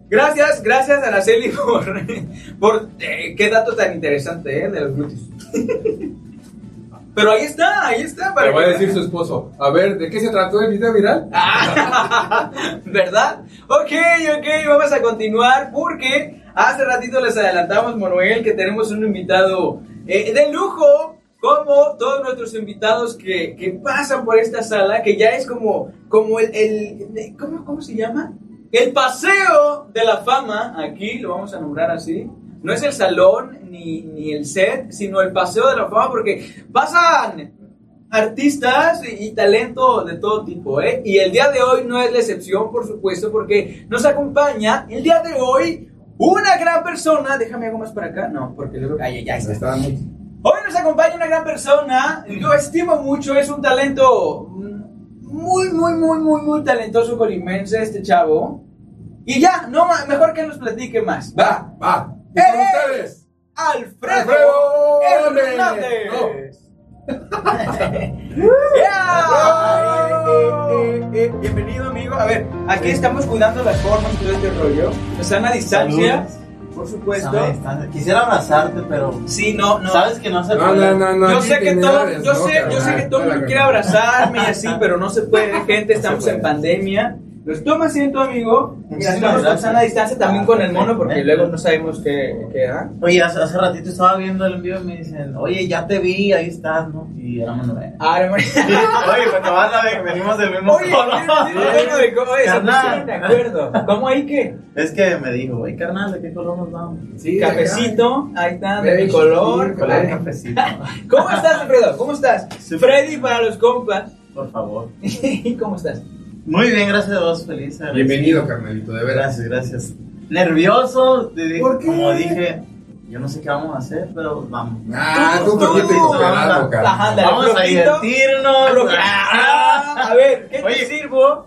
Gracias, gracias Araceli por, por eh, qué dato tan interesante, ¿eh? De los glúteos. Pero ahí está, ahí está. Le va a decir su esposo. A ver, ¿de qué se trató el video viral? ¿Verdad? Ok, ok, vamos a continuar porque hace ratito les adelantamos, Manuel, que tenemos un invitado eh, de lujo, como todos nuestros invitados que, que pasan por esta sala, que ya es como, como el, el ¿cómo, ¿cómo se llama? El paseo de la fama, aquí lo vamos a nombrar así. No es el salón ni, ni el set, sino el paseo de la fama, porque pasan artistas y, y talento de todo tipo, ¿eh? Y el día de hoy no es la excepción, por supuesto, porque nos acompaña el día de hoy una gran persona. Déjame algo más para acá, no, porque luego... Ay, ya está. Está muy... Hoy nos acompaña una gran persona, yo estimo mucho, es un talento muy, muy, muy, muy, muy talentoso colimense este chavo. Y ya, no ma- mejor que nos platique más. Va, va. Y ¡Eh! con ustedes, Alfredo, Alfredo Hernández. Yeah. Eh, eh, eh, bienvenido, amigo. A ver, aquí estamos cuidando las formas y todo este rollo. Sana distancia, Saludos. por supuesto. Sana distancia. Quisiera abrazarte, pero Sí, no, no. sabes que no se No, puede. no, no, no. Yo aquí sé que te todo, nerdes, yo no, sé, yo sé carnal. que todo el mundo quiere abrazarme y así, pero no se puede, gente, estamos en pandemia. Los toma asiento, amigo. Mira, Muchísimas estamos con gracias. sana distancia también con el mono, porque Eh. luego no sabemos qué, qué ¿ah? Oye, hace, hace ratito estaba viendo el envío y me dicen, oye, ya te vi, ahí estás, ¿no? Y era Manuel. Ah, no, Oye, pues te vas a ver, venimos del mismo Oye, color. sí, sí, bueno, de cómo se Carnal. pusieron de acuerdo. ¿Cómo ahí qué? Es que me dijo, oye, carnal, ¿de qué color nos vamos? Sí, Cafecito, ahí está, de mi Beige, color. sí, color. Cafecito. ¿Cómo estás, Alfredo? ¿Cómo estás? Súper. Freddy para los compas. Por favor. ¿Cómo estás? Muy bien, gracias a Dios, feliz. agradecido. Bienvenido, carnalito, de veras. Gracias, gracias. Nervioso, te digo, ¿Por qué? como dije, yo no sé qué vamos a hacer, pero vamos. Ah, tú Tú, por qué te tú, esperando, Ajá, carnal. dale, Vamos a flojito. divertirnos. Lo que- Ah, a ver, ¿qué Oye, te sirvo?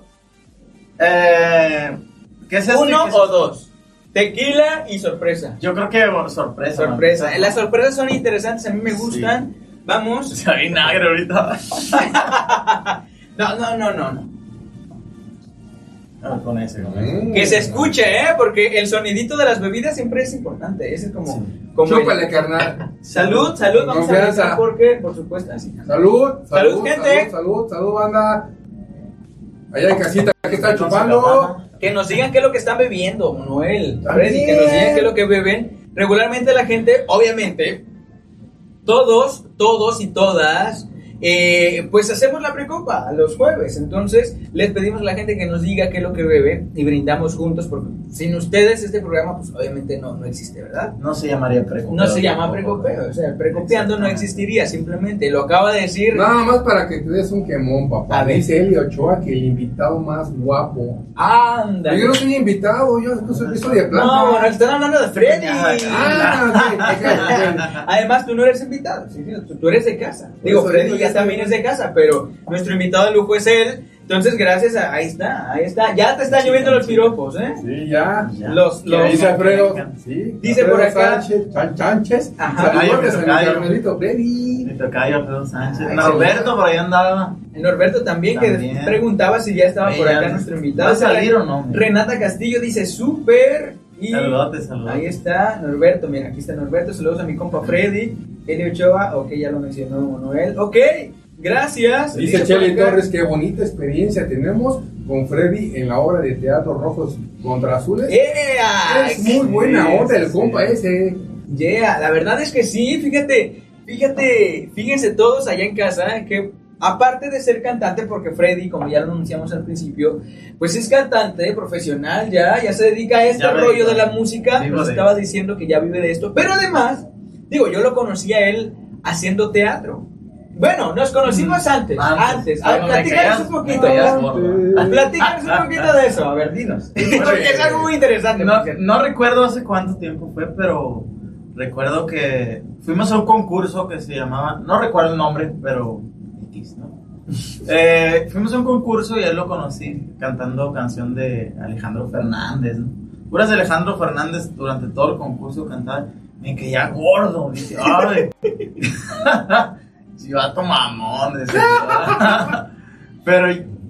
Eh, ¿Qué es esto? ¿Uno ¿Qué es o esto? dos? Tequila y sorpresa. Yo creo que bueno, sorpresa. Sorpresa. man. Las sorpresas son interesantes, a mí me gustan. Vamos. Se ve vinagre ahorita. No, no, no, no, no. Ah, con ese, con ese. Mm. Que se escuche, ¿eh? Porque el sonidito de las bebidas siempre es importante. Ese es como. Sí. como el- Chúpale, carnal. Salud, salud, vamos a Confianza. ver porque, por supuesto, así. Salud, Salud, salud, gente. Salud, salud, salud, banda. Allá en casita, ¿qué están Con su chupando? campana. Que nos digan qué es lo que están bebiendo, Manuel. También. Freddy, que nos digan qué es lo que beben. Regularmente la gente, obviamente, todos, todos y todas, eh, pues hacemos la precopa los jueves. Entonces, les pedimos a la gente que nos diga qué es lo que bebe y brindamos juntos, porque sin ustedes este programa, pues obviamente no, no existe, ¿verdad? No se llamaría precopeo. No se llama precopeo, o sea, el precopeando no existiría, simplemente lo acaba de decir. Nada más para que te des un quemón, papá. A ver. Dice Eli Ochoa que el invitado más guapo. Anda. Yo no soy invitado, yo soy, yo soy de plata. No, bueno, están hablando de Freddy. Ah, ok, ok, ok. Además, tú no eres invitado, sí, sí, tú, tú eres de casa. Digo, eso Freddy digo, ya yo también soy- es de casa, pero nuestro invitado de lujo es él. Entonces, gracias a... Ahí está, ahí está. Ya te están lloviendo los piropos, ¿eh? Sí, ya. Ya. Los, ¿Qué los... Dice Alfredo. Sí, Dice Alfredo por acá- Sánchez, Chan- Sánchez. Ajá. Saludos a mi Tocayo. carnalito Freddy. Mi tocayo Alfredo Sánchez. Ay, Norberto por ahí andaba. Norberto también, También. que preguntaba si ya estaba por Ella, acá nuestro invitado. ¿va a salir o no? Renata Castillo dice, súper. Y Saludotes, saludotes. ahí está Norberto, mira, aquí está Norberto. Saludos a mi compa Freddy. Eli Ochoa, ok, ya lo mencionó Manuel. Ok, gracias. Dice por Chely acá. Torres, qué bonita experiencia tenemos con Freddy en la obra de teatro Rojos contra Azules. Yeah, Es muy buena sí, onda el sí. compa ese. yeah, la verdad es que sí, fíjate, fíjate, fíjense todos allá en casa que aparte de ser cantante, porque Freddy, como ya lo anunciamos al principio, pues es cantante profesional ya, ya se dedica a este Ya me rollo dijo. de la música, Vivo nos de estaba eso. diciendo que ya vive de esto, pero además, digo, yo lo conocí a él haciendo teatro. Bueno, nos conocimos antes, antes, Antes. a ver, Ah, me platícanos caías- un poquito. me caías gordo. Platícanos un poquito de eso, a ver, dinos. Porque es algo muy interesante. No, por cierto. no recuerdo hace cuánto tiempo fue, pero recuerdo que fuimos a un concurso que se llamaba, no recuerdo el nombre, pero X, ¿no? Eh, fuimos a un concurso y él lo conocí cantando canción de Alejandro Fernández, ¿no? Puras de Alejandro Fernández durante todo el concurso cantaba, me quedé gordo, dije, ay, chivato mamón, decía. Pero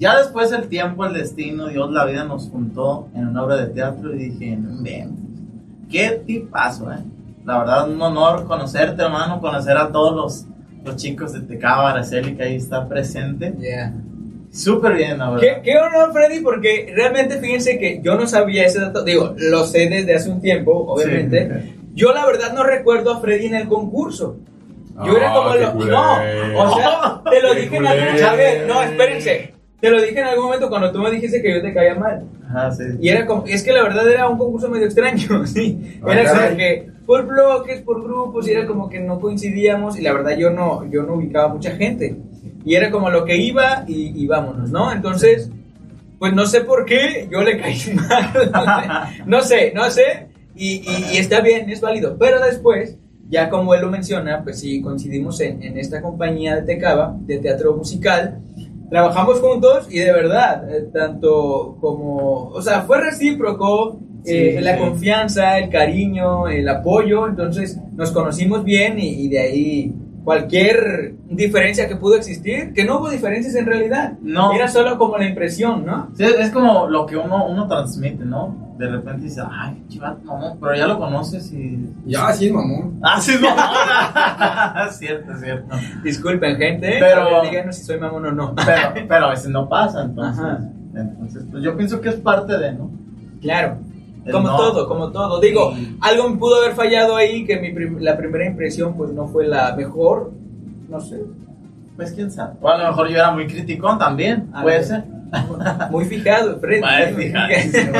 ya después el tiempo, el destino, Dios, la vida nos juntó en una obra de teatro y dije, ven, qué tipazo, eh. La verdad, un honor conocerte, hermano, conocer a todos los, los chicos de Tecava, Araceli, que ahí está presente. Yeah. Súper bien, la verdad. ¿Qué, qué honor, Freddy, porque realmente fíjense que yo no sabía ese dato. Digo, lo sé desde hace un tiempo, obviamente. Sí. Yo la verdad no recuerdo a Freddy en el concurso. Yo Ah, era como qué lo, culé. no, o sea, te lo Qué dije en algún culé. a ver, no, espérense. Te lo dije en algún momento cuando tú me dijiste que yo te caía mal. Ajá, sí. Y era como, es que la verdad era un concurso medio extraño, sí. Ah, Era caray. como que por bloques, por grupos, y era como que no coincidíamos, y la verdad yo no, yo no ubicaba mucha gente. Y era como lo que iba y, y vámonos, ¿no? Entonces, pues no sé por qué yo le caí mal. No sé, no sé. Y, y, y está bien, es válido. Pero después, ya como él lo menciona, pues sí coincidimos en, en esta compañía de Tecava, de teatro musical. Trabajamos juntos y de verdad, eh, tanto como, o sea, fue recíproco, eh, Sí, la sí. confianza, el cariño, el apoyo, entonces nos conocimos bien y, y de ahí cualquier diferencia que pudo existir, que no hubo diferencias en realidad, No. era solo como la impresión, ¿no? Sí, es como lo que uno, uno transmite, ¿no? De repente dice, ay, chivato, no, pero ya lo conoces y... Ya, sí, mamón. Ah, sí, es mamón. Cierto, cierto. Disculpen, gente, Pero- a ver, díganos si soy mamón o no. Pero, pero a veces no pasa, entonces. Ajá. Entonces, pues yo pienso que es parte de, ¿no? Claro, El como no. todo, como todo. Digo, Sí. algo me pudo haber fallado ahí, que mi prim- la primera impresión pues no fue la mejor, no sé. Pues quién sabe. O a lo mejor yo era muy criticón también, A puede ver. ser. Muy fijado, Freddy. Muy fijadísimo.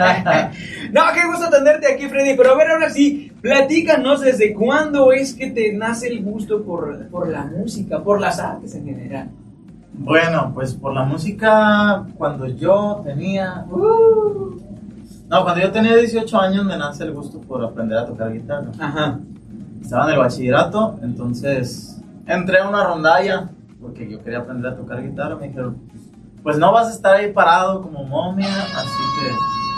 No, qué gusto tenerte aquí, Freddy. Pero a ver, ahora sí, platícanos desde cuándo es que te nace el gusto por, por la música, por las artes en general. Bueno, pues por la música, cuando yo tenía... uh, no, cuando yo tenía dieciocho años me nace el gusto por aprender a tocar guitarra. Ajá. Estaba en el bachillerato, entonces entré a una rondalla porque yo quería aprender a tocar guitarra. Me dijeron, pues no vas a estar ahí parado como momia, así que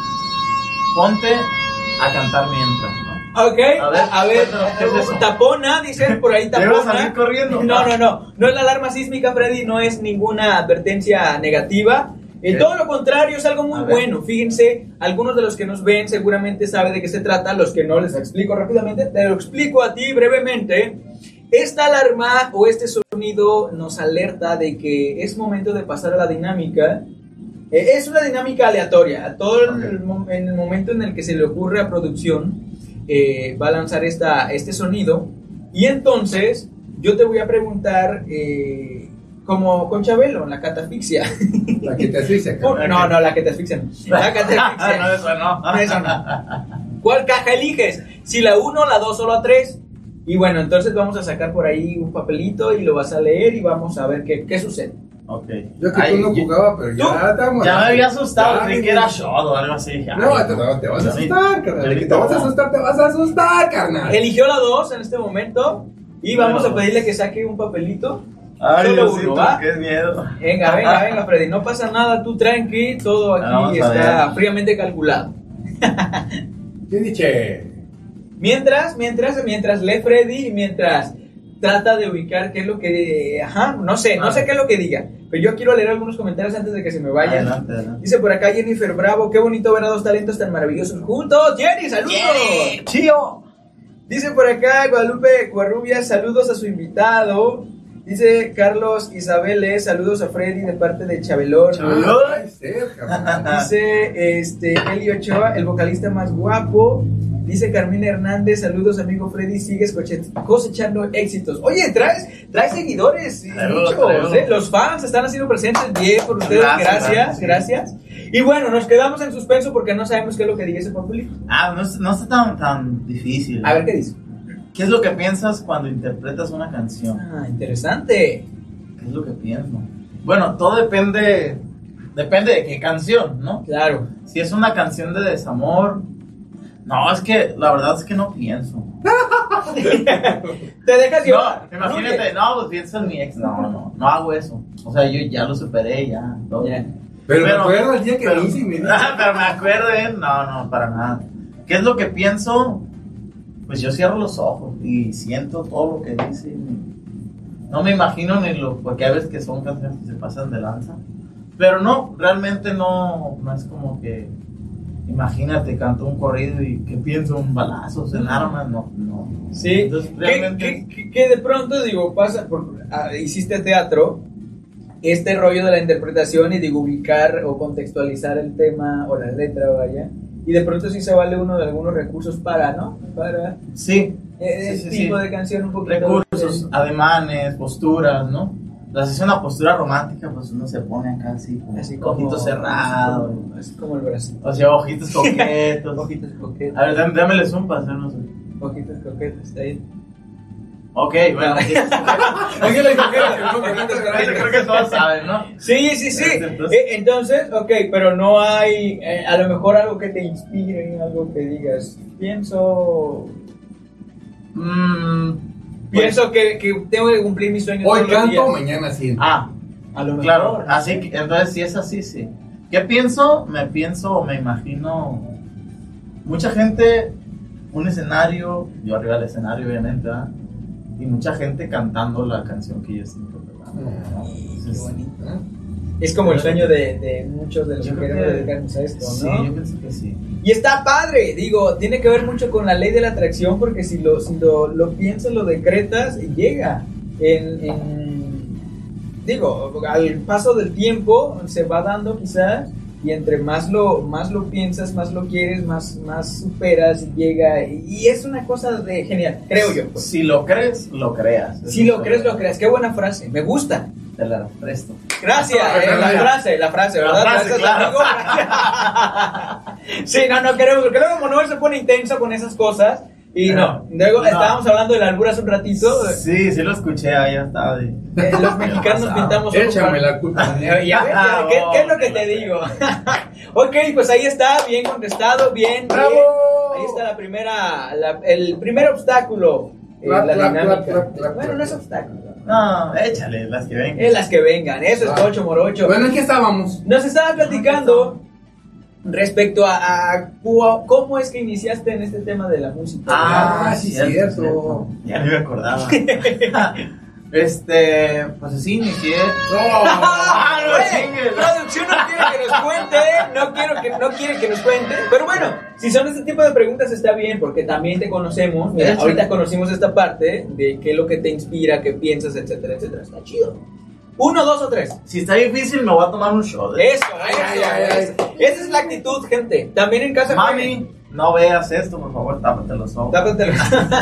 ponte a cantar mientras, ¿no? Ok, A ver, a ver, cuéntanos, ¿qué es eso? tapona, dicen por ahí Te iba a tapona. salir corriendo. No, no, no, no es la alarma sísmica, Freddy, no es ninguna advertencia negativa. Eh, Ok. todo lo contrario, es algo muy A ver. bueno. Fíjense, algunos de los que nos ven seguramente saben de qué se trata, los que no les explico rápidamente, te lo explico a ti brevemente. Esta alarma o este sonido nos alerta de que es momento de pasar a la dinámica. Eh, es una dinámica aleatoria. Todo el, mo- en el momento en el que se le ocurre a producción, eh, va a lanzar esta, este sonido. Y entonces yo te voy a preguntar, eh, como con Chabelo, la catafixia. La que te asfixia, Por- cabrón. no, no, la que te asfixia no. La catafixia. no, eso no. Eso no. ¿Cuál caja eliges? Si la uno, la dos o la tres. Y bueno, entonces vamos a sacar por ahí un papelito y lo vas a leer y vamos a ver qué, qué sucede. Ok. Yo que Ay, tú no yo- jugaba, pero ¿Tú? ya estamos. Ya me había asustado, Ya, creí que era shot o algo así. Dije, No, ay, te, te vas a Ya vi- asustar, carnal. ya vi Que te vas a todo. asustar, te vas a asustar, carnal. Eligió la dos en este momento y vamos Bueno. a pedirle que saque un papelito. Ay, Solo Diosito, uno, ¿va? qué miedo. Venga, venga, venga, Freddy, no pasa nada, tú tranqui, todo aquí Vamos a está ver. fríamente calculado. ¿Qué dice? Mientras, mientras, mientras lee Freddy y mientras trata de ubicar qué es lo que... Ajá, no sé, no sé qué es lo que diga, pero yo quiero leer algunos comentarios antes de que se me vayan. Adelante, adelante. Dice por acá Jennifer Bravo, qué bonito ver a dos talentos tan maravillosos juntos. Jenny, saludos. ¡Chío! Dice por acá Guadalupe Cuarrubia, saludos a su invitado. Dice Carlos Isabeles, saludos a Freddy de parte de Chabelón. Ah, puede ser, carnal. Dice este Eli Ochoa, el vocalista más guapo. Dice Carmina Hernández, saludos amigo Freddy, sigues coche- cosechando éxitos. Oye, traes, traes seguidores, y Traigo, muchos, traigo. ¿eh? Los fans están haciendo presentes bien por ustedes, Gracias, gracias, gracias. gracias. Y bueno, nos quedamos en suspenso porque no sabemos qué es lo que diga ese papelito. Ah, no, es- no está tan, tan difícil. A ver qué dice. ¿Qué es lo que piensas cuando interpretas una canción? Ah, interesante. ¿Qué es lo que pienso? Bueno, todo depende, depende de qué canción, ¿no? Claro. Si es una canción de desamor, no, es que la verdad es que no pienso. Te dejas No, llevar. imagínate, fluye. no, pues pienso en mi ex, no, no, no hago eso. O sea, yo ya lo superé, ya, todo. Ya. Pero me acuerdo el día que pero, me hice y me dijo. Ah, pero me acuerdo, ¿eh? No, no, para nada. ¿Qué es lo que pienso? Pues yo cierro los ojos y siento todo lo que dice. No me imagino ni lo, porque hay veces que son canciones que se pasan de lanza. Pero no, realmente no, no es como que, imagínate, canto un corrido y que pienso en balazos, en armas, no, no. Sí, Entonces, que, realmente... que, que- que de pronto, digo, pasa, por, ah, hiciste teatro, este rollo de la interpretación y digo, ubicar o contextualizar el tema o la letra, vaya, y de pronto sí se vale uno de algunos recursos para, ¿no? Para Sí, eh, sí, el sí, tipo sí. de canción un poquito... Recursos, ademanes, posturas, ¿no? La sesión una postura romántica, pues uno se pone acá así, como, Así como... ojitos cerrados, Así como, así como el brazo. o sea, ojitos coquetos. Ojitos coquetos. A ver, dám- dámele zoom para hacernos. Ojitos coquetos, ahí. Ok, bueno, sí. Ojitos coquetos. Eso creo que todos saben, ¿no? Sí, sí, sí. Entonces- Eh, Entonces, ok, pero no hay eh, a lo mejor algo que te inspire, algo que digas, pienso, Mm, pienso que, que tengo que cumplir mis sueños. Hoy todos los canto, días. mañana siento. ah, A lo mejor. claro, así que, entonces si es así, sí. ¿Qué pienso? Me pienso, o me imagino mucha gente, un escenario, yo arriba del escenario obviamente, ¿verdad? Y mucha gente cantando la canción que yo estoy interpretando. ¿no? Qué Entonces, bonito. Es como el sueño de, de muchos de los Yo que creo queremos que- dedicarnos a esto, sí, ¿no? yo pienso que sí. Y está padre, digo, tiene que ver mucho con la ley de la atracción, porque si lo, si lo, lo piensas, lo decretas, llega. En, en- digo, al paso del tiempo se va dando quizás, y entre más lo, más lo piensas, más lo quieres, más, más superas y llega. Y, y es una cosa de genial, creo yo. Pues. Si lo crees, lo creas. Si lo crees, lo creas. Qué buena frase, me gusta. Te la presto. Gracias, eh, la frase, la frase, La ¿verdad? frase, Gracias, claro. amigo. Sí, no, no queremos, porque luego Manuel se pone intenso con esas cosas. Y no, luego No. estábamos hablando del albur hace un ratito. Sí, sí lo escuché, ahí estaba. de- eh, los mexicanos pintamos ojos Échame para- la culpa. Y a ver, ¿qué, qué es lo que te digo? Ok, pues ahí está, bien contestado, bien, ¡Bravo! bien. Ahí está la primera, la- el primer obstáculo. eh, Clap, la clap, dinámica. clap, clap, clap, Bueno, clap. no es obstáculo. No, échale, las que vengan. Es las que vengan, eso es Ah. Tocho Morocho. Bueno, ¿en qué estábamos? Nos estaba platicando respecto a, a cu- cómo es que iniciaste en este tema de la música. Ah, sí, cierto. Ya ni me acordaba. Este, pues así inicié. Ah, no, Pues eh, chingue. producción no quiere que nos cuente, no quiero que no quiere que nos cuente, pero bueno, si son este tipo de preguntas está bien porque también te conocemos. Mira, Échale. ahorita conocimos esta parte de qué es lo que te inspira, qué piensas, etcétera, etcétera. Está chido. Uno, dos o tres. Si está difícil, me voy a tomar un shot. ¿eh? Eso, Ay, eso, ay, ay, ay. eso. Esa es la actitud, gente. También en casa. Mami, no veas esto, por favor, tápate los ojos. Tápatelo.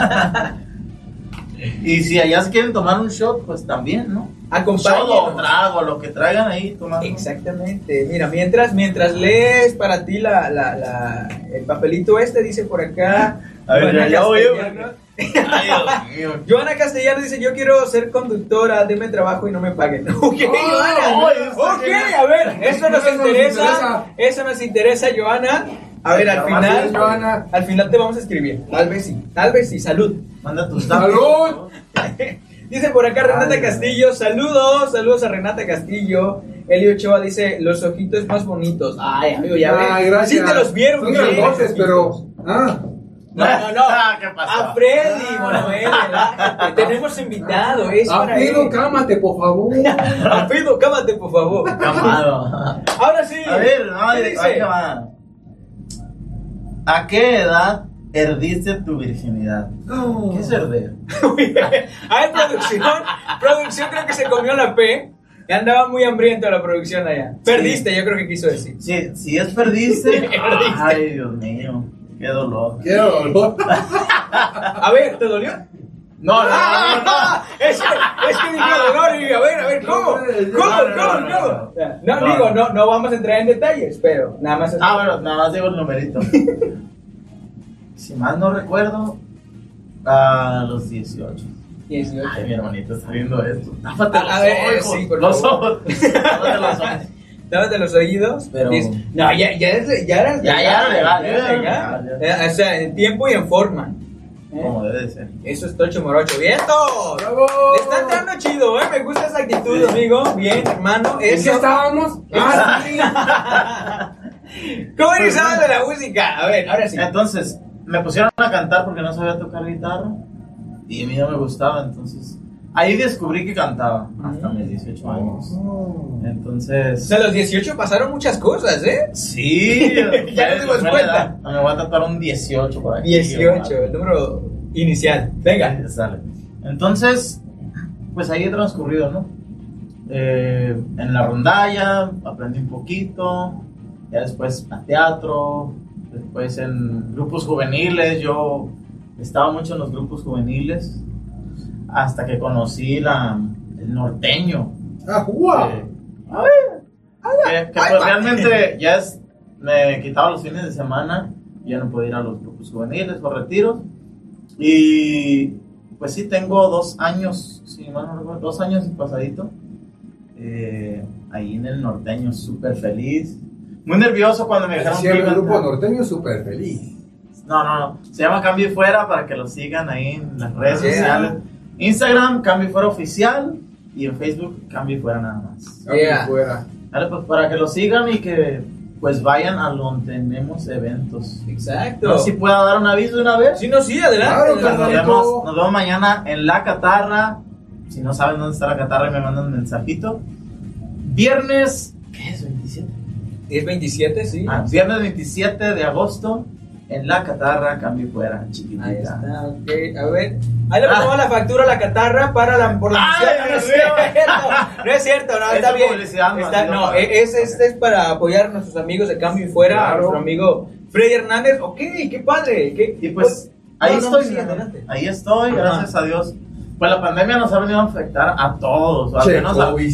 Y si allá se quieren tomar un shot, pues también, ¿no? Acompáñenos. Shot o trago, lo que traigan ahí, tomando. Exactamente. Mira, mientras mientras lees para ti la, la, la, el papelito este, dice por acá. A ver, Joana ya, ya voy yo. Castellanos. Ay, Dios mío. Joana Castellanos dice, yo quiero ser conductora, denme trabajo y no me paguen. Ok, Joana. ay, está Ok, genial. a ver, eso nos Eso nos interesa. interesa. Eso nos interesa, Joana. A ver, al Así final, es, Joana. al final te vamos a escribir. Tal vez sí, tal vez sí. Salud. Manda tus datos. ¡Salud! Dice por acá Renata Ay, Castillo, saludos, saludos a Renata Castillo. Elio Ochoa dice, los ojitos más bonitos. Ay, amigo, ya ves. Ay, gracias. Sí te los vieron Son bien, grandotes, los pero. ojitos. Ah. No, no, no. Ah, ¿qué pasó? A Freddy, Manuel, relájate. Tenemos invitado, es para Afido, él. cámate, por favor. Afido, cámate, por favor. Camado. Ahora sí. A ver, no, ¿qué ahí dice? ahí va. ¿A qué edad perdiste tu virginidad? ¿Qué es herder? A ver, producción, producción creo que se comió la P. Y andaba muy hambriento la producción allá. Perdiste, yo creo que quiso decir. Si, si es perdiste, Perdiste. ay Dios mío, qué dolor. Qué dolor. A ver, ¿te dolió? No, no, no, no, no. Ah, es, que- es que dije dolor y a ver, a ver, ¿cómo? ¿Cómo? No, no, ¿Cómo? no, ¿Cómo? No, No. digo, no, no vamos a entrar en detalles, pero nada más. Ah, bueno, nada más digo el numerito. Si mal no recuerdo, a los dieciocho. dieciocho. Ay, mi hermanito está viendo esto. Tápate A- los a ver, ojos. sí, por los favor. ojos. Tápate los ojos. Tápate los oídos. Pero- Dices, no, ya, ya, es, ya era Ya, ya era legal, ya ya era era legal. legal, Eh, O sea, en tiempo y en forma. ¿Eh? Como debe de ser. Eso es Tocho Morocho. ¡Vientos! ¡Bravo! Le está entrando chido, ¿eh? Me gusta esa actitud, amigo. Bien, hermano. ¿En Eso. qué estábamos? Ah, sí. ¿Cómo Pues eres bueno. de la música? A ver, ahora sí. Entonces, me pusieron a cantar porque no sabía tocar guitarra. Y a mí no me gustaba, entonces ahí descubrí que cantaba hasta mis dieciocho años. O Entonces, sea, a los dieciocho pasaron muchas cosas, ¿eh? sí, Ya nos dimos me cuenta. da- Me voy a tatuar un dieciocho por aquí. dieciocho, el número inicial. Venga. Sí, sale. Entonces, pues ahí he transcurrido, ¿no? Eh, en la rondalla aprendí un poquito, ya después a teatro, después en grupos juveniles. Yo estaba mucho en los grupos juveniles hasta que conocí la, el norteño. ¡Ah, guau! Eh, que, que pues realmente ya es, me quitaba los fines de semana, ya no podía ir a los grupos juveniles o retiros. Y pues sí, tengo dos años, si mal no recuerdo, dos años y pasadito, eh, ahí en el norteño, súper feliz. Muy nervioso cuando me dejaron Sí, el que iba a grupo entrar. norteño súper feliz. No, no, no. Se llama Cambio y Fuera para que lo sigan ahí en las redes Yeah. sociales. Instagram, Cambio y Fuera Oficial. Y en Facebook, Cambio y Fuera nada más. Cambio Yeah. fuera. Vale, pues para que lo sigan y que pues vayan a donde tenemos eventos. Exacto. No sé si pueda dar un aviso de una vez. Sí, no, sí, adelante. Claro, Nos adelante. vemos, nos vemos mañana en La Catarra. Si no saben dónde está La Catarra, me mandan un mensajito. Viernes, ¿qué es? veintisiete. Es veintisiete, sí. Ah, viernes veintisiete de agosto en La Catarra, Cambio y Fuera, chiquitita. Ahí está, ok. A ver. Ahí le ponemos la factura a la catarra para la por la Ay, publicidad. No es Dios mío. cierto, no es cierto, no, Es está tu bien. publicidad, no, Está- no, no, no. es, este es para apoyar a nuestros amigos de Cambio y Fuera, a Claro. nuestro amigo Freddy Hernández. Ok, qué padre. Qué, Y pues No, ahí no, estoy, sí, mira, adelante. ahí estoy, Ajá. gracias a Dios. Pues la pandemia nos ha venido a afectar a todos, o al Che, menos a, COVID.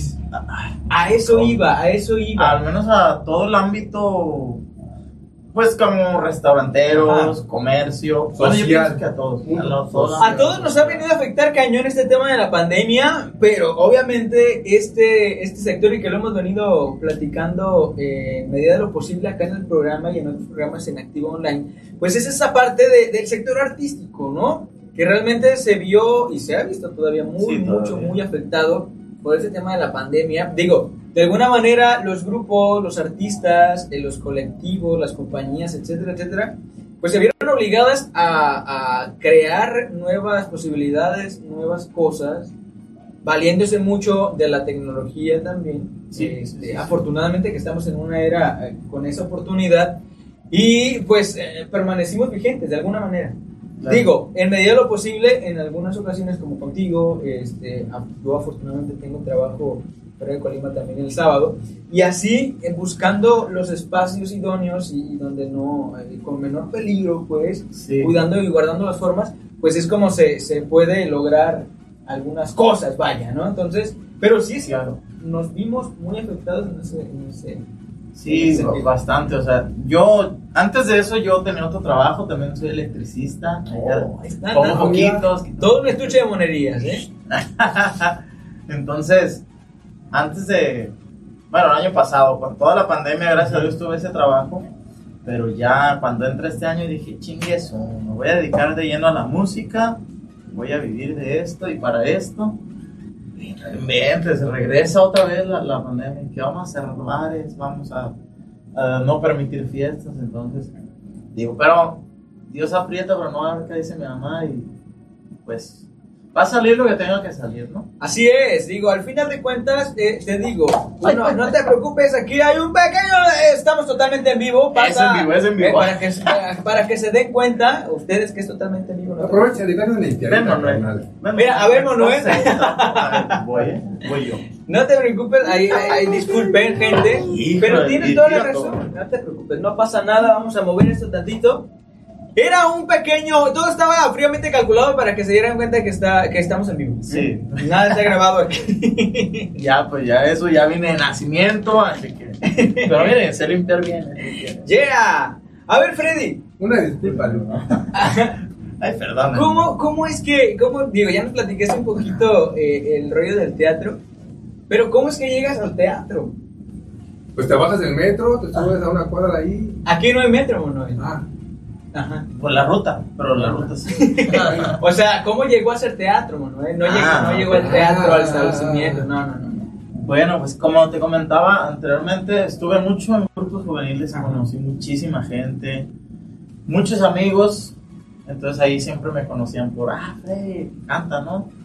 A eso iba, a eso iba. al menos a todo el ámbito, pues como restauranteros, Ajá. comercio, bueno, yo Social. pienso que a todos. Mundo A los- todos. A todos nos ha venido a afectar cañón este tema de la pandemia, pero obviamente este, este sector, y que lo hemos venido platicando eh, en medida de lo posible acá en el programa y en otros programas en Activo Online, pues es esa parte de- del sector artístico, ¿no? Que realmente se vio y se ha visto todavía muy, Sí, mucho, todavía. muy afectado por ese tema de la pandemia. Digo, de alguna manera los grupos, los artistas, eh, los colectivos, las compañías, etcétera, etcétera, pues se vieron obligadas a, a crear nuevas posibilidades, nuevas cosas, valiéndose mucho de la tecnología también. Sí, Este, sí, sí, sí. Afortunadamente que estamos en una era eh, con esa oportunidad y pues eh, permanecimos vigentes de alguna manera. Claro. Digo, en medida de lo posible, en algunas ocasiones como contigo, este, a- yo afortunadamente tengo trabajo fuera de Colima también el sábado, y así eh, buscando los espacios idóneos y, y donde no, eh, con menor peligro, pues, Sí. cuidando y guardando las formas, pues es como se, se puede lograr algunas cosas, vaya, ¿no? Entonces, pero sí es Claro. nos vimos muy afectados en ese... En ese Sí, en ese- bastante, o sea, yo, antes de eso yo tenía otro trabajo, también soy electricista, Oh, ahí está, como ¿no? poquitos. Todo un estuche de monerías, ¿eh? Entonces, antes de, bueno, el año pasado, con toda la pandemia, gracias a Dios tuve ese trabajo, pero ya cuando entré este año dije, chingue eso, me voy a dedicar de lleno a la música, voy a vivir de esto y para esto. Y realmente se regresa otra vez la, la pandemia, que vamos a cerrar bares, vamos a, a no permitir fiestas, entonces, digo, pero Dios aprieta, pero no va a ver qué dice mi mamá y pues va a salir lo que tenga que salir, ¿no? Así es, digo, al final de cuentas, eh, te digo, bueno, no te preocupes, aquí hay un pequeño, eh, estamos totalmente en vivo, pasa, Es en vivo, es en vivo. eh, para, que, para, para que se den cuenta, ustedes que es totalmente en vivo. ¿no? Aprovecha de darle una Ven, limpiadita, Manuel. carnal. Ven, Mira, a ver, Manuel. A ver, voy, ¿eh? Voy yo. No te preocupes, ahí, ahí, ahí, disculpen, gente, Hijo pero de tienes toda la idiota. razón, no te preocupes, no pasa nada, vamos a mover esto tantito. Era un pequeño, todo estaba fríamente calculado para que se dieran cuenta que, está, que estamos en vivo. Sí. Nada está grabado aquí. Ya, pues ya eso ya viene de nacimiento, así que... Pero miren, sé limpiar bien. ¿eh? Yeah. A ver, Freddy, Una disculpa, Lu. Ay, perdón. ¿Cómo, ¿Cómo es que, cómo, digo, ya nos platicaste un poquito eh, el rollo del teatro, pero cómo es que llegas al teatro? Pues te bajas del metro, te subes a una cuadra ahí. Aquí no hay metro, Manuel. Ah, Ajá. Por la ruta, pero la ruta sí. O sea, ¿cómo llegó a ser teatro, Manuel? No llegó, Ah, no llegó al ok. teatro, al Ah. establecimiento, no, no, no. no. Bueno, pues como te comentaba anteriormente, estuve mucho en grupos juveniles, Ajá. conocí muchísima gente, muchos amigos, entonces ahí siempre me conocían por, ah, Freddy, canta, ¿no?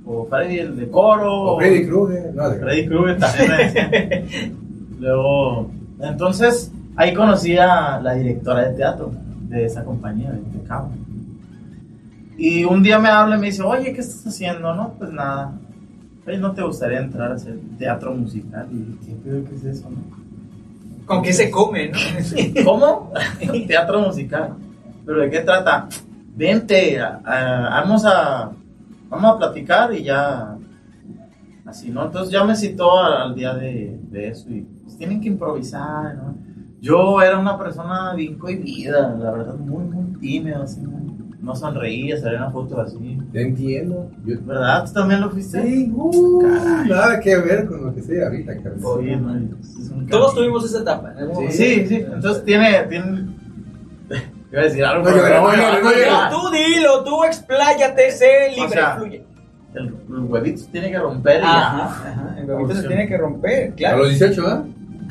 o Freddy el de coro, O Freddy Krueger, no, de Freddy Krueger también me decían. Luego, entonces, ahí conocí a la directora de teatro de esa compañía, de, de Cabo. Y un día me habla y me dice, oye, ¿qué estás haciendo? No, pues nada. Oye, ¿no te gustaría entrar a hacer teatro musical? Y ¿qué pedo, qué es eso, no? ¿Con qué se come, no? ¿Cómo? Teatro musical. ¿Pero de qué trata? Vente, a- a- vamos a vamos a platicar y ya así, ¿no? Entonces ya me citó al, al día de, de eso y pues tienen que improvisar, ¿no? Yo era una persona bien cohibida, la verdad, muy, muy tímida, así, ¿no? No sonreía, salía una foto así. Te entiendo. Yo, ¿Verdad? ¿Tú también lo fuiste? sí, uh, Caray. nada que ver con lo que estoy ahorita, Carlos. Oye, no, es un Todos cambio. tuvimos esa etapa. en algún momento. Sí, sí, entonces tiene, tiene... Iba a decir algo, No pero llores, no bueno, llores, no ya. llores. Tú dilo, tú expláyate, sé libre, O sea, fluye. El, el huevito se tiene que romper y Ajá, ya. ajá, el huevito se tiene que romper, A claro. los dieciocho, ¿ah?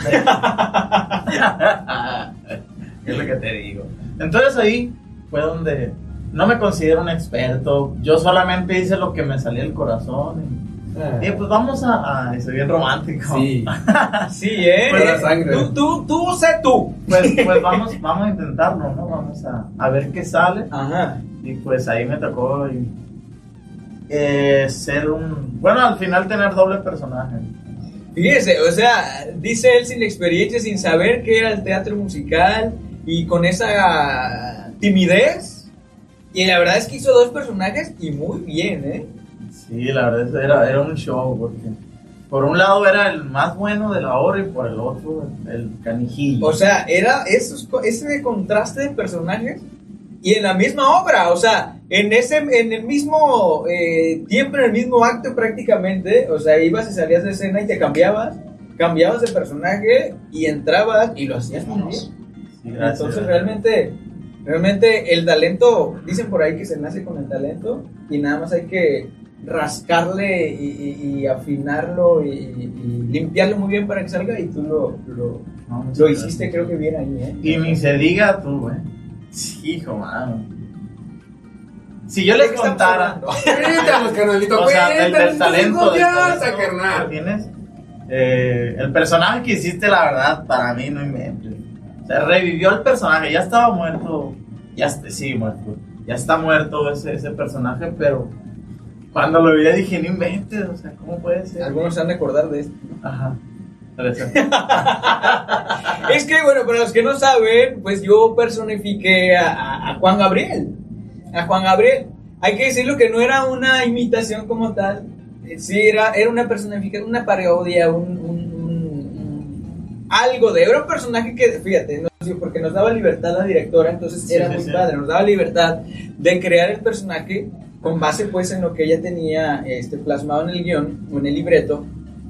Es lo que te digo. Entonces ahí fue donde no me considero un experto. Yo solamente hice lo que me salía del corazón. Y, y pues vamos a, a... Soy bien romántico. Sí. Sí, ¿eh? Fue la sangre. Tú, tú, tú, sé tú. Pues, pues vamos, vamos a intentarlo, ¿no? Vamos a, a ver qué sale. Ajá. Y pues ahí me tocó y, eh, ser un... Bueno, al final tener doble personaje. Fíjese, o sea, dice él sin experiencia, sin saber qué era el teatro musical y con esa timidez. Y la verdad es que hizo dos personajes y muy bien, ¿eh? Sí, la verdad es que era, era un show porque por un lado era el más bueno de la obra y por el otro el canijillo. O sea, era esos, ese contraste de personajes y en la misma obra, o sea, en ese, en el mismo eh, tiempo, en el mismo acto prácticamente, o sea, ibas y salías de escena y te cambiabas, cambiabas de personaje y entrabas y lo hacías muy bien. Sí, gracias. Entonces realmente, realmente el talento, dicen por ahí que se nace con el talento y nada más hay que rascarle y, y- y afinarlo y, y limpiarlo muy bien para que salga y tú lo, lo, No, muchas lo gracias. hiciste creo que bien ahí, ¿eh? Y ni se diga tú, güey. Sí, hijo, mano. Si yo les ¿De qué estamos contara... hablando? Cuéntanos, carnalito, O sea, del, del cuéntanos, talento, del confianza, talento que carnal. tienes. Eh, el personaje que hiciste, la verdad, para mí no inventes. O sea, revivió el personaje, ya estaba muerto. Ya está, sí, muerto. Ya está muerto ese, ese personaje, pero cuando lo vi dije, no inventes, o sea, ¿cómo puede ser? Algunos se han de acordar de esto. Ajá. Gracias. Es que, bueno, para los que no saben, pues yo personifiqué a, a- a Juan Gabriel. A Juan Gabriel. Hay que decirlo que no era una imitación como tal. eh, Sí, era, era una personificación, una parodia, un, un- un- un- algo de... Era un personaje que, fíjate, no sé, porque nos daba libertad la directora, entonces Sí, era sí, muy sí. padre. Nos daba libertad de crear el personaje con base, pues, en lo que ella tenía este, plasmado en el guión, o en el libreto,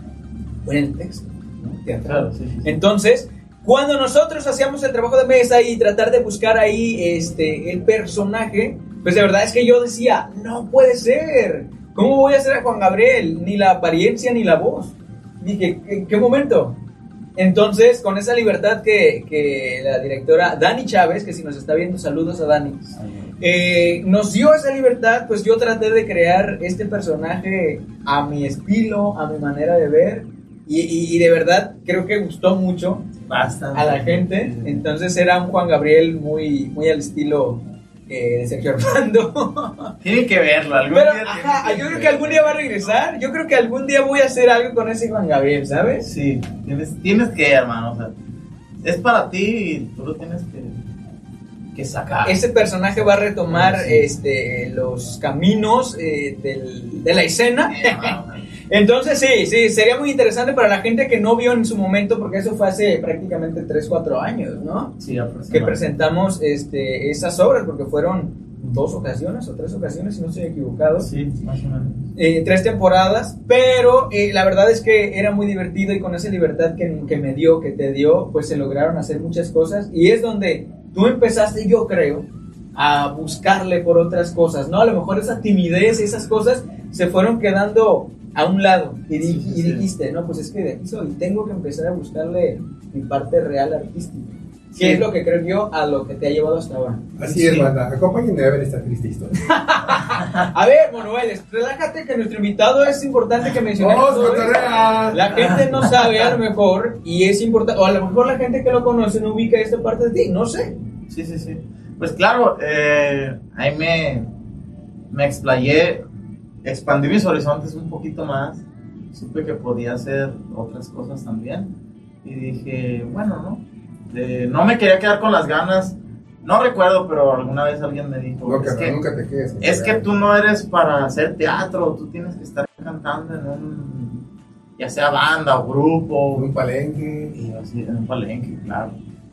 o en el texto, ¿no? Teatral. Claro, sí, sí, sí. Entonces, cuando nosotros hacíamos el trabajo de mesa y tratar de buscar ahí este, el personaje, pues de verdad es que yo decía, no puede ser, ¿cómo voy a hacer a Juan Gabriel? Ni la apariencia ni la voz. Dije, ¿en qué momento? Entonces, con esa libertad que, que la directora Dani Chávez, que si nos está viendo, saludos a Dani, eh, nos dio esa libertad, pues yo traté de crear este personaje a mi estilo, a mi manera de ver, y, y- y de verdad creo que gustó mucho Bastante. a la gente. Entonces era un Juan Gabriel muy, muy al estilo eh, de Sergio Armando. Tienen que verlo, algún Pero, día ajá, tienen yo creo que algún día va a regresar. Yo creo que algún día voy a hacer algo con ese Juan Gabriel, ¿sabes? Sí, tienes, tienes que, hermano, o sea, es para ti y tú lo tienes que, que sacar. Ese personaje va a retomar Sí. este, los caminos eh, del- de la escena. Sí, hermano. Entonces sí, sí, sería muy interesante para la gente que no vio en su momento, porque eso fue hace prácticamente tres, cuatro años, ¿no? Sí, Que aproximadamente. presentamos este, esas obras, porque fueron dos ocasiones o tres ocasiones, si no estoy equivocado. Sí, más o menos. Eh, tres temporadas, pero eh, la verdad es que era muy divertido y con esa libertad que, que me dio, que te dio, pues se lograron hacer muchas cosas y es donde tú empezaste, yo creo, a buscarle por otras cosas, ¿no? A lo mejor esa timidez, esas cosas se fueron quedando a un lado y, di- Sí, sí, y sí. dijiste, no, pues es que de aquí soy, tengo que empezar a buscarle mi parte real artística, Sí. que es lo que creo yo a lo que te ha llevado hasta ahora. Así Sí. es, banda. Acompáñenme a ver esta triste historia. A ver, Manuel, relájate que nuestro invitado es importante que mencionemos. ¡Vamos, todo esto. cotorrea! La gente no sabe a lo mejor y es importante, o a lo mejor la gente que lo conoce no ubica esta parte de ti, no sé. Sí, sí, sí. Pues claro, eh, ahí me, me explayé, expandí mis horizontes un poquito más, supe que podía hacer otras cosas también y dije, bueno, ¿no? Eh, no me quería quedar con las ganas, no recuerdo, pero alguna vez alguien me dijo, No, que es, no, que, nunca te quedes. es que tú no eres para hacer teatro, tú tienes que estar cantando en un, ya sea banda o grupo. Un palenque. Y yo así, en un palenque, claro.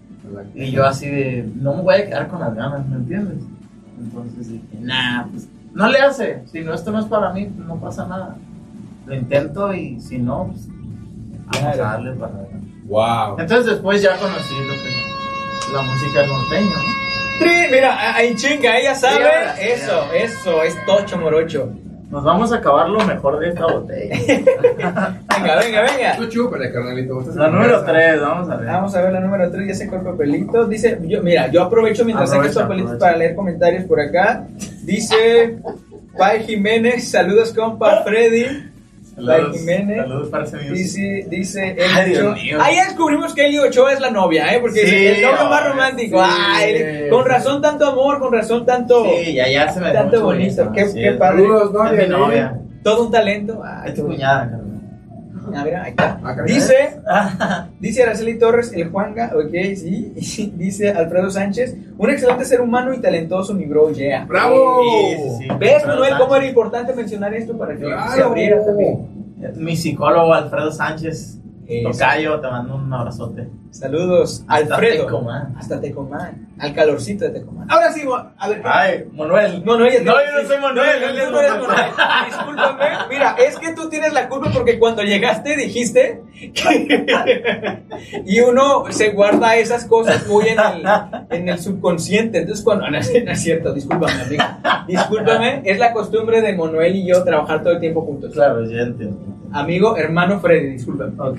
Y yo así de, no me voy a quedar con las ganas, ¿me entiendes? Entonces dije, nah, pues no le hace, si no, esto no es para mí, pues no pasa nada. Lo intento y si no, pues vamos a darle para adelante. Wow. Entonces después ya conocí lo que la música norteña, ¿no? Tri, mira, ahí chinga, ella sabe. Sí, ahora sí, eso, ahora. eso, es tocho morocho. Nos vamos a acabar lo mejor de esta botella. Venga, venga, venga. Tú chúpale, carnalito. estás en La tu número casa. tres, vamos a ver. Vamos a ver la número tres, ya sacó el papelito. Dice, yo, mira, yo aprovecho mientras saques Aprovecha, papelitos aprovecha. para leer comentarios por acá. Dice Pai Jiménez, saludos compa Freddy. Pai Saludos, Jiménez. saludos para ese music. Dice, dice Ay, Eli Dios Ochoa. mío. Ah, ya descubrimos que Eli Ochoa es la novia, ¿eh? Porque Sí, es el novio más ay, romántico. sí. Ay, con razón tanto amor, con razón tanto, Sí, ya, ya se me dio tanto mucho bonito. eso, Qué, sí, qué es- padre. Saludos, novia. Es mi ¿eh? novia. Todo un talento. Ay, Es tu qué cuñada, carnal. bonito. A ver, ahí está. Ah, caray. Dice, dice Araceli Torres, el Juanga, ok, sí. Dice Alfredo Sánchez, un excelente ser humano y talentoso, mi bro, yeah. ¡Bravo! Sí, sí, sí. ¿Ves, Alfredo Manuel, cómo Sánchez. era importante mencionar esto para que Claro. se abriera también? Mi psicólogo Alfredo Sánchez, Eso. tocayo, te mando un abrazote. Saludos, Hasta Alfredo. Tecomán. Hasta Tecomán. Al calorcito de Tecomán. Ahora sí, Mo- a ver. Ay, Manuel. No, no, ella No, yo no soy Manuel, No, él no, es no eres Manuel. Manuel. Discúlpame. Mira, es que tú tienes la culpa porque cuando llegaste dijiste que- y uno se guarda esas cosas muy en el, en el subconsciente. Entonces, cuando no, es- no es cierto, discúlpame, amigo. Discúlpame, es la costumbre de Manuel y yo trabajar todo el tiempo juntos. Claro, ya entiendo. Amigo, hermano Freddy, discúlpame. Ok.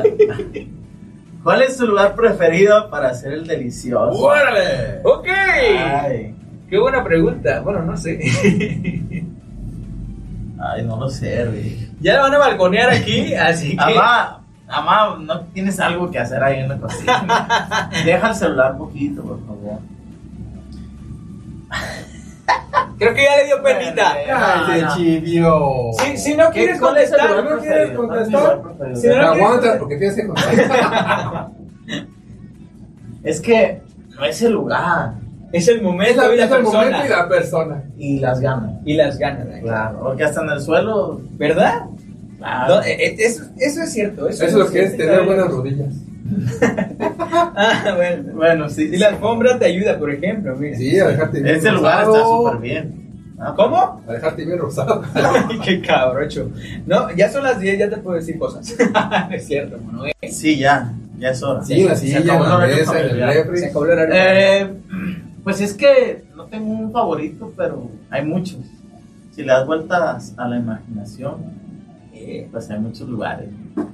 ¿Cuál es tu lugar preferido para hacer el delicioso? ¡Órale! Ok. Ay, Qué buena pregunta. Bueno, no sé. ay, no lo sé, Rick. Ya la van a balconear aquí, así que. Amá, amá, no tienes algo que hacer ahí en la cocina. Deja el celular un poquito, por favor. Creo que ya le dio penita. ¡Ay, no. se chivió! Si, si no quieres ¿Cuál es el contestar, lugar no quieres preferido? ¿Cuál es mi contestar. lugar preferido? Si no Te lo quieres aguantas contestar. porque tienes que contestar. Es que no es el lugar Es el Es, momento la, y la es el persona. momento y la persona. y las ganas. Y las ganas. Claro, porque hasta en el suelo. ¿Verdad? Claro. No, eh, eh, eso, eso es cierto. Eso, Eso es lo que es cierto. tener buenas rodillas. Ah, bueno. Bueno, sí. Y la alfombra te ayuda, por ejemplo. Mira. Sí, a dejarte bien Ese lugar rosado. está súper bien. Ah, ¿Cómo? A dejarte bien rosado. Qué cabrocho. No, ya son las diez, ya te puedo decir cosas. Es cierto, mono. Sí, ya, ya es hora. Sí, en la Se silla, acabó en el la horario mesa, en el familiar. refri. Se acabó el horario. Eh, pues es que no tengo un favorito, pero hay muchos. Si le das vueltas a la imaginación, eh, pues hay muchos lugares.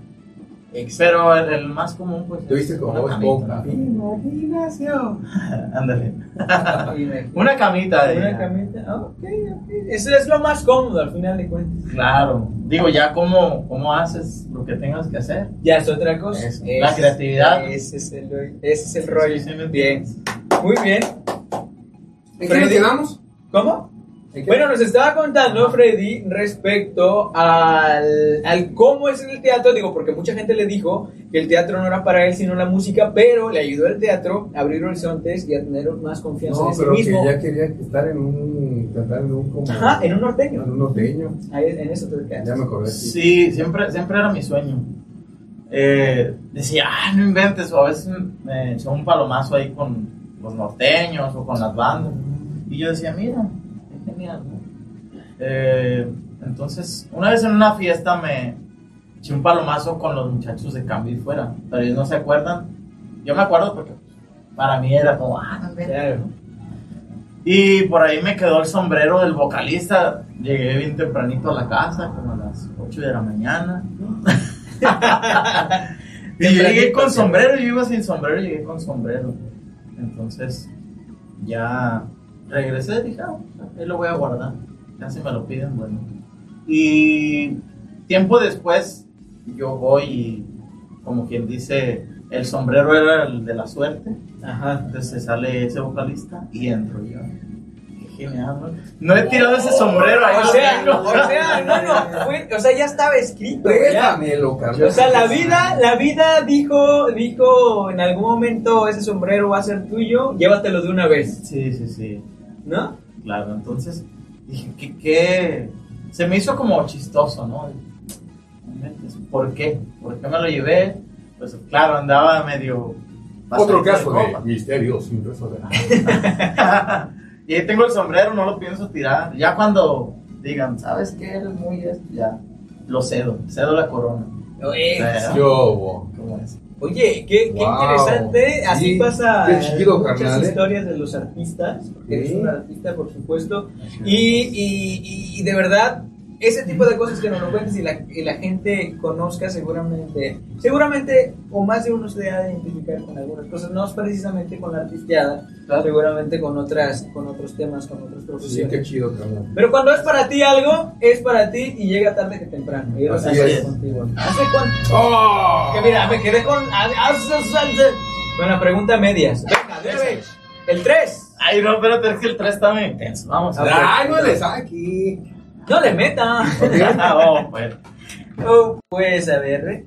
Pero el, el más común, pues. Te viste es como una Bob camita, Esponja. ¿no? Imaginación. Ándale. Una Una camita de. Una camita. Ah, ok, ok. Eso es lo más cómodo al final de cuentas. Claro. Digo, ya cómo, cómo haces lo que tengas que hacer. Ya es otra cosa. Es- la creatividad. Ese es el, ese es el rollo. Sí, sí, me Bien. entiendes. Muy bien. ¿En qué Freddy. nos quedamos? ¿Cómo? ¿En qué? Bueno, nos estaba contando Freddy respecto al, al cómo es el teatro, digo, porque mucha gente le dijo que el teatro no era para él, sino la música, pero le ayudó el teatro a abrir horizontes y a tener más confianza No, en sí pero que mismo. ya quería estar en un. Cantar en un. Como, Ajá, en un norteño. En un norteño. Ahí, en eso te quedas. Ya me acordé. Sí. Sí, siempre, siempre era mi sueño. Eh, decía, ah, no inventes, o a veces me echaba un palomazo ahí con los norteños o con las bandas. Y yo decía, mira, qué genial, ¿no? Eh, entonces, una vez en una fiesta me eché un palomazo con los muchachos de Cambio y Fuera, pero ellos no se acuerdan. Yo me acuerdo porque para mí era como, ah, no inventes. Claro. Y por ahí me quedó el sombrero del vocalista. Llegué bien tempranito a la casa, como a las ocho de la mañana. Y yo llegué con sombrero, yo iba sin sombrero, llegué con sombrero. Entonces, ya regresé, dije, ah, ahí lo voy a guardar. casi me lo piden, bueno. Y tiempo después yo voy y, como quien dice, el sombrero era el de la suerte. Ajá. Entonces sale ese vocalista y entro yo. Qué genial, ¿no? No he tirado ese sombrero ahí. O lo sea, tengo. o sea, no, no, fue, o sea, ya estaba escrito. ya. Préstamelo, Carlos. O sea, la vida, la vida dijo, dijo en algún momento ese sombrero va a ser tuyo, llévatelo de una vez, Sí, sí, sí. ¿no? Claro, entonces dije, ¿qué, qué? Se me hizo como chistoso, ¿no? ¿Por qué? ¿Por qué me lo llevé? Pues claro, andaba medio... Otro bastante caso de copa. misterio sin resolver. Y ahí tengo el sombrero, no lo pienso tirar. Ya cuando digan, ¿sabes qué? Eres muy esto, ya lo cedo, cedo la corona. Oye, Pero, Yo, bo. ¿cómo es? Oye, qué, qué Wow. interesante. Así Sí, pasa qué en chido, muchas carnal, ¿eh? historias de los artistas. Porque eres Sí. un artista, por supuesto. Y, y, y de verdad, ese tipo de cosas que nos lo cuentes y la, y la gente conozca, seguramente, seguramente, o más de uno se ha de identificar con algunas cosas, no es precisamente con la artisteada, seguramente con otras, con otros temas, con otras Sí, profesiones. qué chido, carnal. Pero cuando es para ti algo, es para ti y llega tarde que temprano. Y Así así es. contigo. ¿Hace cuánto? ¡Oh! Que mira, me quedé con. Con la pregunta medias. Venga, debe. El tres. Ay, no, espérate, es que el tres está muy intenso. Vamos a ver. ¡Ay, no le saque! No le meta. Oh, pues. Oh, pues a ver.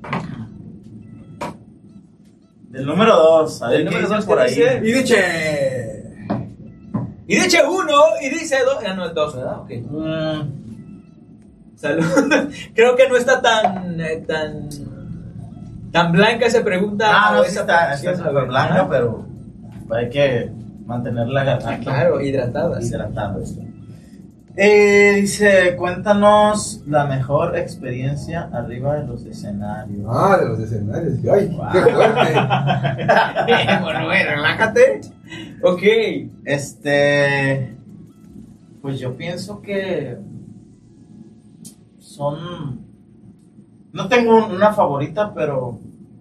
Del número dos, a ver El qué número dicen dos, por ¿qué ahí. dice? Y dice... Y dice uno y dice dos. Ah, no, es dos, ¿verdad? Ok. Mm, Salud. Creo que no está tan. eh, tan. tan blanca esa pregunta. Ah, o no, sí esa está, petición, está a ver. súper blanca, Ajá. pero hay que mantener la garganta. Claro, hidratada. sí. Hidratada. Eh, dice, cuéntanos la mejor experiencia arriba de los escenarios. Ah, de los escenarios. ¡Ay, qué fuerte! Bueno, bueno, relájate. Ok. Este, pues yo pienso que son, no tengo una favorita, pero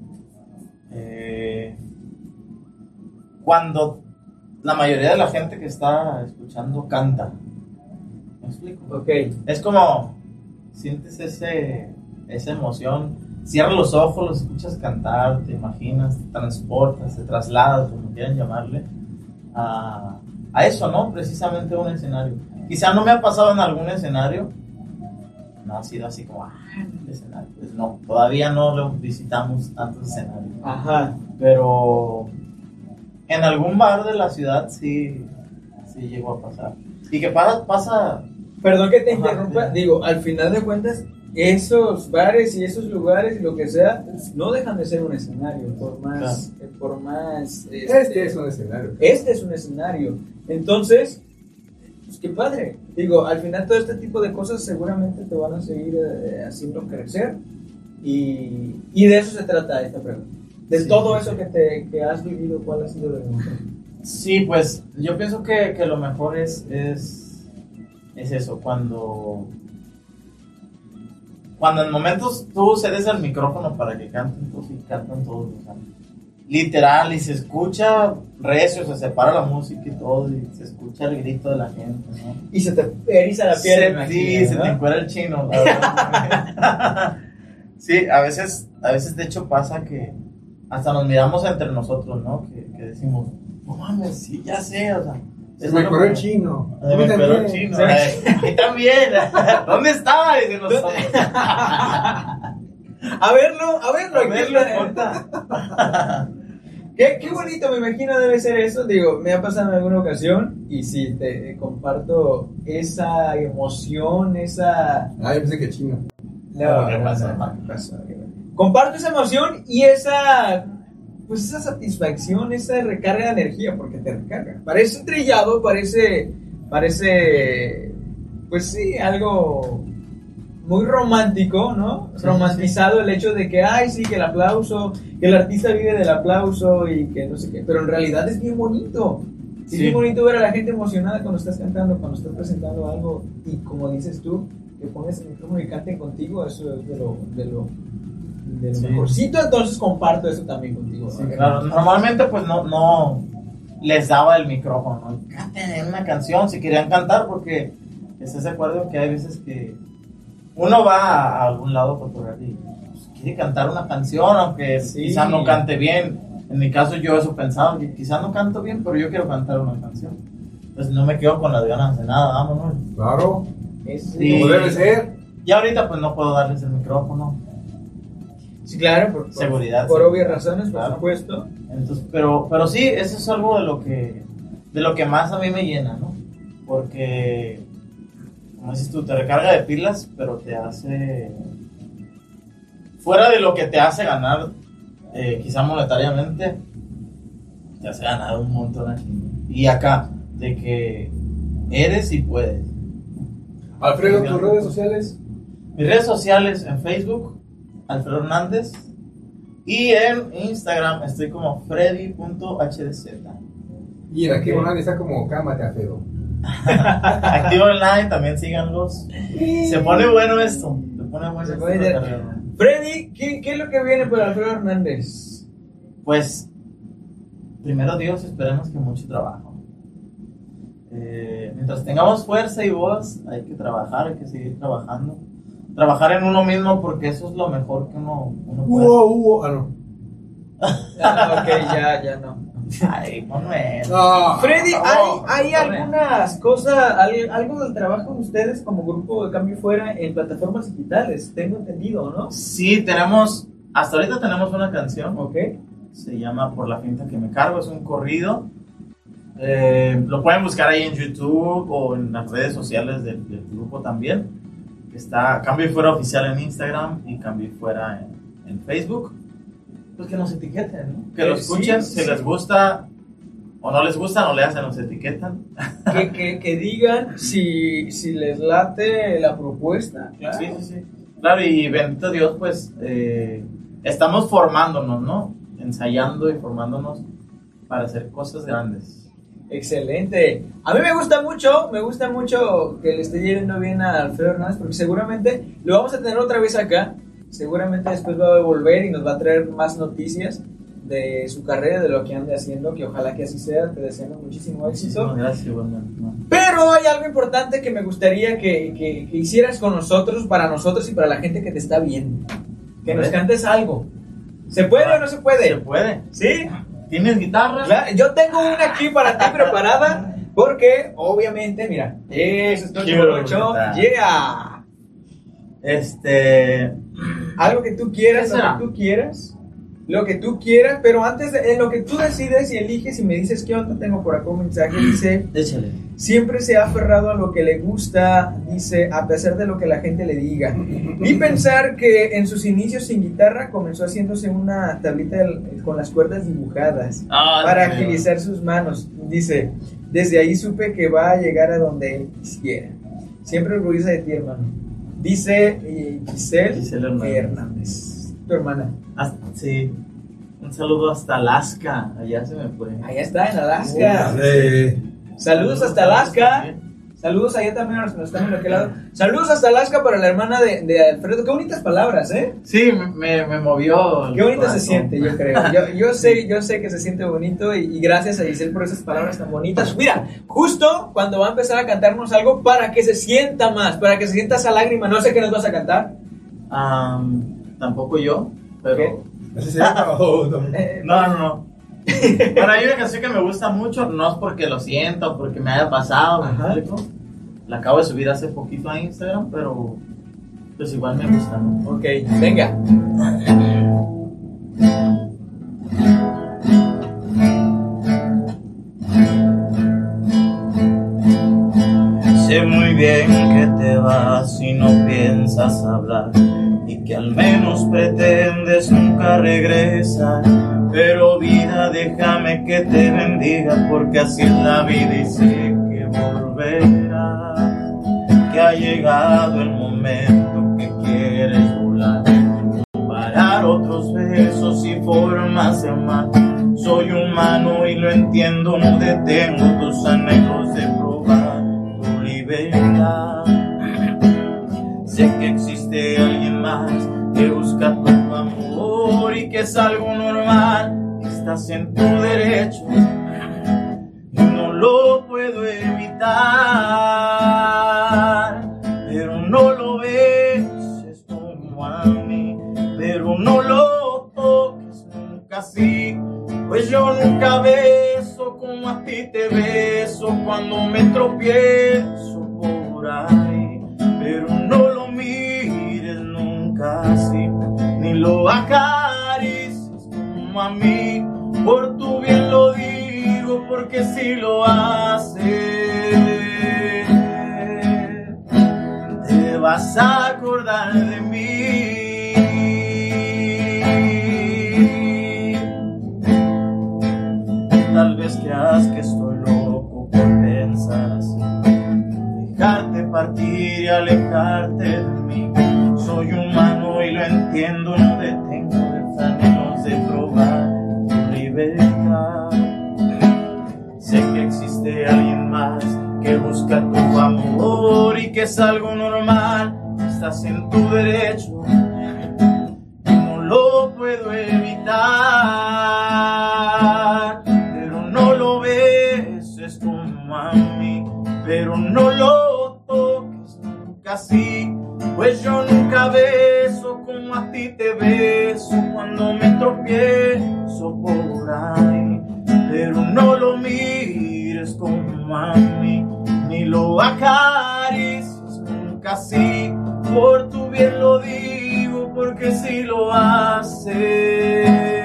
eh, cuando la mayoría de la gente que está escuchando canta. ¿Me explico? Ok. Es como sientes ese, esa emoción, cierras los ojos, los escuchas cantar, te imaginas, te transportas, te trasladas, como quieran llamarle, a, a eso, ¿no? Precisamente un escenario. Quizá no me ha pasado en algún escenario, no ha sido así como, ah, el escenario. Pues no, todavía no lo visitamos tantos escenarios. Ajá. Pero en algún bar de la ciudad sí, sí llegó a pasar. Y que pasa, pasa Perdón que te Ajá, interrumpa. sí. Digo, al final de cuentas, esos bares y esos lugares y lo que sea, no dejan de ser un escenario. Por más. eh, Por más este, Este es un escenario. este es un escenario. Entonces, pues qué padre. Digo, al final todo este tipo de cosas seguramente te van a seguir eh, haciendo crecer. Y, y de eso se trata esta pregunta. De Sí, todo sí, eso sí. que, te, que has vivido, ¿cuál ha sido lo mejor? Sí, pues yo pienso que, que lo mejor es, es, es eso, cuando, cuando en momentos tú cedes el micrófono para que canten todos y cantan todos, o sea, literal, y se escucha recio, se separa la música y todo, y se escucha el grito de la gente, ¿no? Y se te eriza la piel. Se- me sí, imagino, se ¿no? te encuera el chino, la verdad. Sí, a veces, a veces de hecho pasa que hasta nos miramos entre nosotros, ¿no? Que, que decimos, no mames, sí, ya sé, o sea. Se es me algo corrió el como- chino. Se me corrió el chino. eh, A mí también. ¿Dónde estaba? Dice nosotros. A verlo, a verlo, A aquí verlo, está, está. Qué, qué bonito, me imagino debe ser eso. Digo, me ha pasado en alguna ocasión y sí, te comparto esa emoción, esa... Ah, yo pensé que chino. No, ¿qué no, pasa? no, ¿qué pasa? Comparto esa emoción y esa... Pues esa satisfacción, esa recarga de energía, porque te recarga. Parece trillado, parece... Parece... Pues sí, algo... muy romántico, ¿no? Sí, Romantizado el hecho de que, ay, sí, que el aplauso, que el artista vive del aplauso y que no sé qué, pero en realidad es bien bonito. Es Sí. bien bonito ver a la gente emocionada cuando estás cantando, cuando estás presentando algo y como dices tú, que pones el micrófono y canten contigo, eso es de lo, de lo, de lo Sí. mejorcito, entonces comparto eso también contigo. Sí, ¿no? claro. Normalmente pues no, no les daba el micrófono, ¿no? Canten una canción si querían cantar porque ¿Estás de acuerdo que hay veces que uno va a, a algún lado a cotorrear y pues, quiere cantar una canción, aunque Sí. quizás no cante bien? En mi caso yo eso pensaba, que quizás no canto bien, pero yo quiero cantar una canción. Pues no me quedo con las ganas de nada, vámonos. Claro, Es- Sí. como debe ser. Y ahorita pues no puedo darles el micrófono. Sí, claro, por, por- Seguridad, por seguridad, obvias razones, por claro. supuesto. Entonces, pero, pero sí, eso es algo de lo que de lo que más a mí me llena, ¿no? Porque, como dices tú, te recarga de pilas, pero te hace, fuera de lo que te hace ganar, eh, quizá monetariamente, te hace ganar un montón aquí. Y acá, de que eres y puedes. Alfredo, tus redes sociales. Mis redes sociales en Facebook, Alfredo Hernández, y en Instagram estoy como freddy punto h d z. Y en aquí online está como cámate, Alfredo. Activo Online, también síganlos. Se pone bueno esto. Se pone bueno Se esto. pone de- Carrera. Freddy, ¿qué, ¿qué es lo que viene para Alfredo Hernández? Pues, primero Dios, esperemos que mucho trabajo. Eh, mientras tengamos fuerza y voz, hay que trabajar, hay que seguir trabajando. Trabajar en uno mismo porque eso es lo mejor que uno, uno puede. Hugo, Hugo, ah, no. Ah, ok, ya, ya no. Ay, ponme. No, Freddy, por ¿hay, favor, hay ponme. algunas cosas, al- algo del trabajo de ustedes como grupo de Cambio Fuera en plataformas digitales? Tengo entendido, ¿no? Sí, tenemos, hasta ahorita tenemos una canción. Ok. Se llama Por la finta que me cargo, es un corrido. Eh, lo pueden buscar ahí en YouTube o en las redes sociales del, del grupo también. Está Cambio y Fuera Oficial en Instagram y Cambio y Fuera en, en Facebook. Pues que nos etiqueten, ¿no? Que lo Eh, escuchen, sí, si sí. les gusta o no les gusta, no le hacen, nos etiquetan. Que, que, que digan si, si les late la propuesta. Claro. Sí, sí, sí. Claro, y bendito Dios, pues eh, estamos formándonos, ¿no? Ensayando y formándonos para hacer cosas grandes. Excelente. A mí me gusta mucho, me gusta mucho que le esté yendo bien a Alfredo Hernández porque seguramente lo vamos a tener otra vez acá. Seguramente después va a volver y nos va a traer más noticias de su carrera, de lo que ande haciendo, que ojalá que así sea. Te deseamos muchísimo éxito. Muchísimas gracias, igualmente, ¿no? Pero hay algo importante que me gustaría que, que, que hicieras con nosotros, para nosotros y para la gente que te está viendo. Que nos A ver. cantes algo. ¿Se puede o no se puede? Se puede. ¿Sí? ¿Tienes guitarra? Claro, yo tengo una aquí para ti preparada, porque obviamente, mira, eso es Qué ocho, bonita. yeah. Este. Algo que tú quieras, ¿Qué lo será? que tú quieras, lo que tú quieras, pero antes de en lo que tú decides y eliges y me dices qué onda, tengo por acá un mensaje, dice, Échale. siempre se ha aferrado a lo que le gusta, dice, a pesar de lo que la gente le diga. Y pensar que en sus inicios sin guitarra comenzó haciéndose una tablita del- con las cuerdas dibujadas Ah, para qué agilizar sus manos. Dice, desde ahí supe que va a llegar a donde él quisiera. Siempre orgullosa de ti, hermano. Dice eh, Giselle, Giselle Hernández. Hernández, tu hermana. Hasta- sí. Un saludo hasta Alaska. Allá se me fue. Allá está, en Alaska. Eh, Saludos hasta Alaska. Saludos allá también a los que nos están en aquel lado. Saludos hasta Alaska para la hermana de, de Alfredo. Qué bonitas palabras, ¿eh? Sí, me, me movió. el Qué bonito se corazón. siente, yo creo. Yo, yo sé, yo sé que se siente bonito y, y gracias a Giselle por esas palabras tan bonitas. Mira, justo cuando va a empezar a cantarnos algo para que se sienta más, para que se sienta esa lágrima. No sé qué nos vas a cantar. Am, tampoco yo, pero. ¿Qué? ¿así se llama? Oh, no. Eh, No, no, no. Bueno, hay una canción que me gusta mucho, no es porque lo siento o porque me haya pasado, ¿me Ajá. explico? La acabo de subir hace poquito a Instagram, pero pues igual me gusta, ¿no? Ok, venga. Sé muy bien que te vas y no piensas hablar y que al menos pretendes nunca regresar. Pero vida, déjame que te bendiga porque así es la vida y sé que volverás. Que ha llegado el momento que quieres volar, parar otros besos y formas de amar. Soy humano y lo entiendo, no detengo tus anhelos de probar tu libertad. Sé que existe alguien más que busca tu amor y que es algo normal. Estás en tu derecho y no lo puedo evitar. Pues yo nunca beso como a ti te beso cuando me tropiezo por ahí. Pero no lo mires nunca así, ni lo acaricies como a mí. Por tu bien lo digo, porque si lo haces te vas a acordar de mí. Tal vez creas que estoy loco por pensar así, dejarte partir y alejarte de mí. Soy humano y lo entiendo, no detengo desánimos de probar tu libertad. Sé que existe alguien más que busca tu amor y que es algo normal. Estás en tu derecho, no lo puedo evitar. No lo beses como a mí, pero no lo toques nunca así. Pues yo nunca beso como a ti te beso cuando me tropiezo por ahí. Pero no lo mires como a mí, ni lo acaricies nunca así. Por tu bien lo digo, porque si lo haces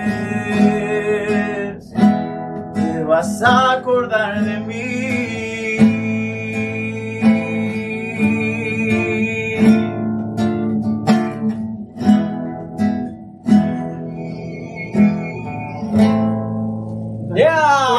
vas a acordar de mí. ¡Yeah!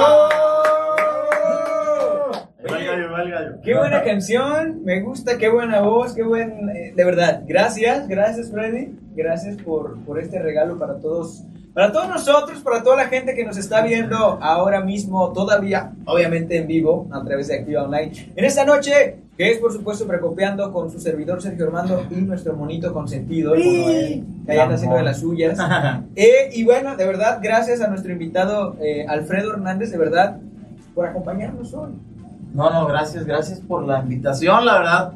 Vale, gallo, vale, gallo. Qué buena canción, me gusta, qué buena voz, qué buen... eh, de verdad, gracias, gracias Freddy, gracias por, por este regalo para todos. Para todos nosotros, para toda la gente que nos está viendo ahora mismo, todavía, obviamente en vivo, a través de Activa Online, en esta noche, que es por supuesto precopiando con su servidor Sergio Armando y nuestro monito consentido, el Monoel, que allá anda haciendo de las suyas. eh, y bueno, de verdad, gracias a nuestro invitado eh, Alfredo Hernández, de verdad, por acompañarnos hoy. No, no, gracias, gracias por la invitación, la verdad.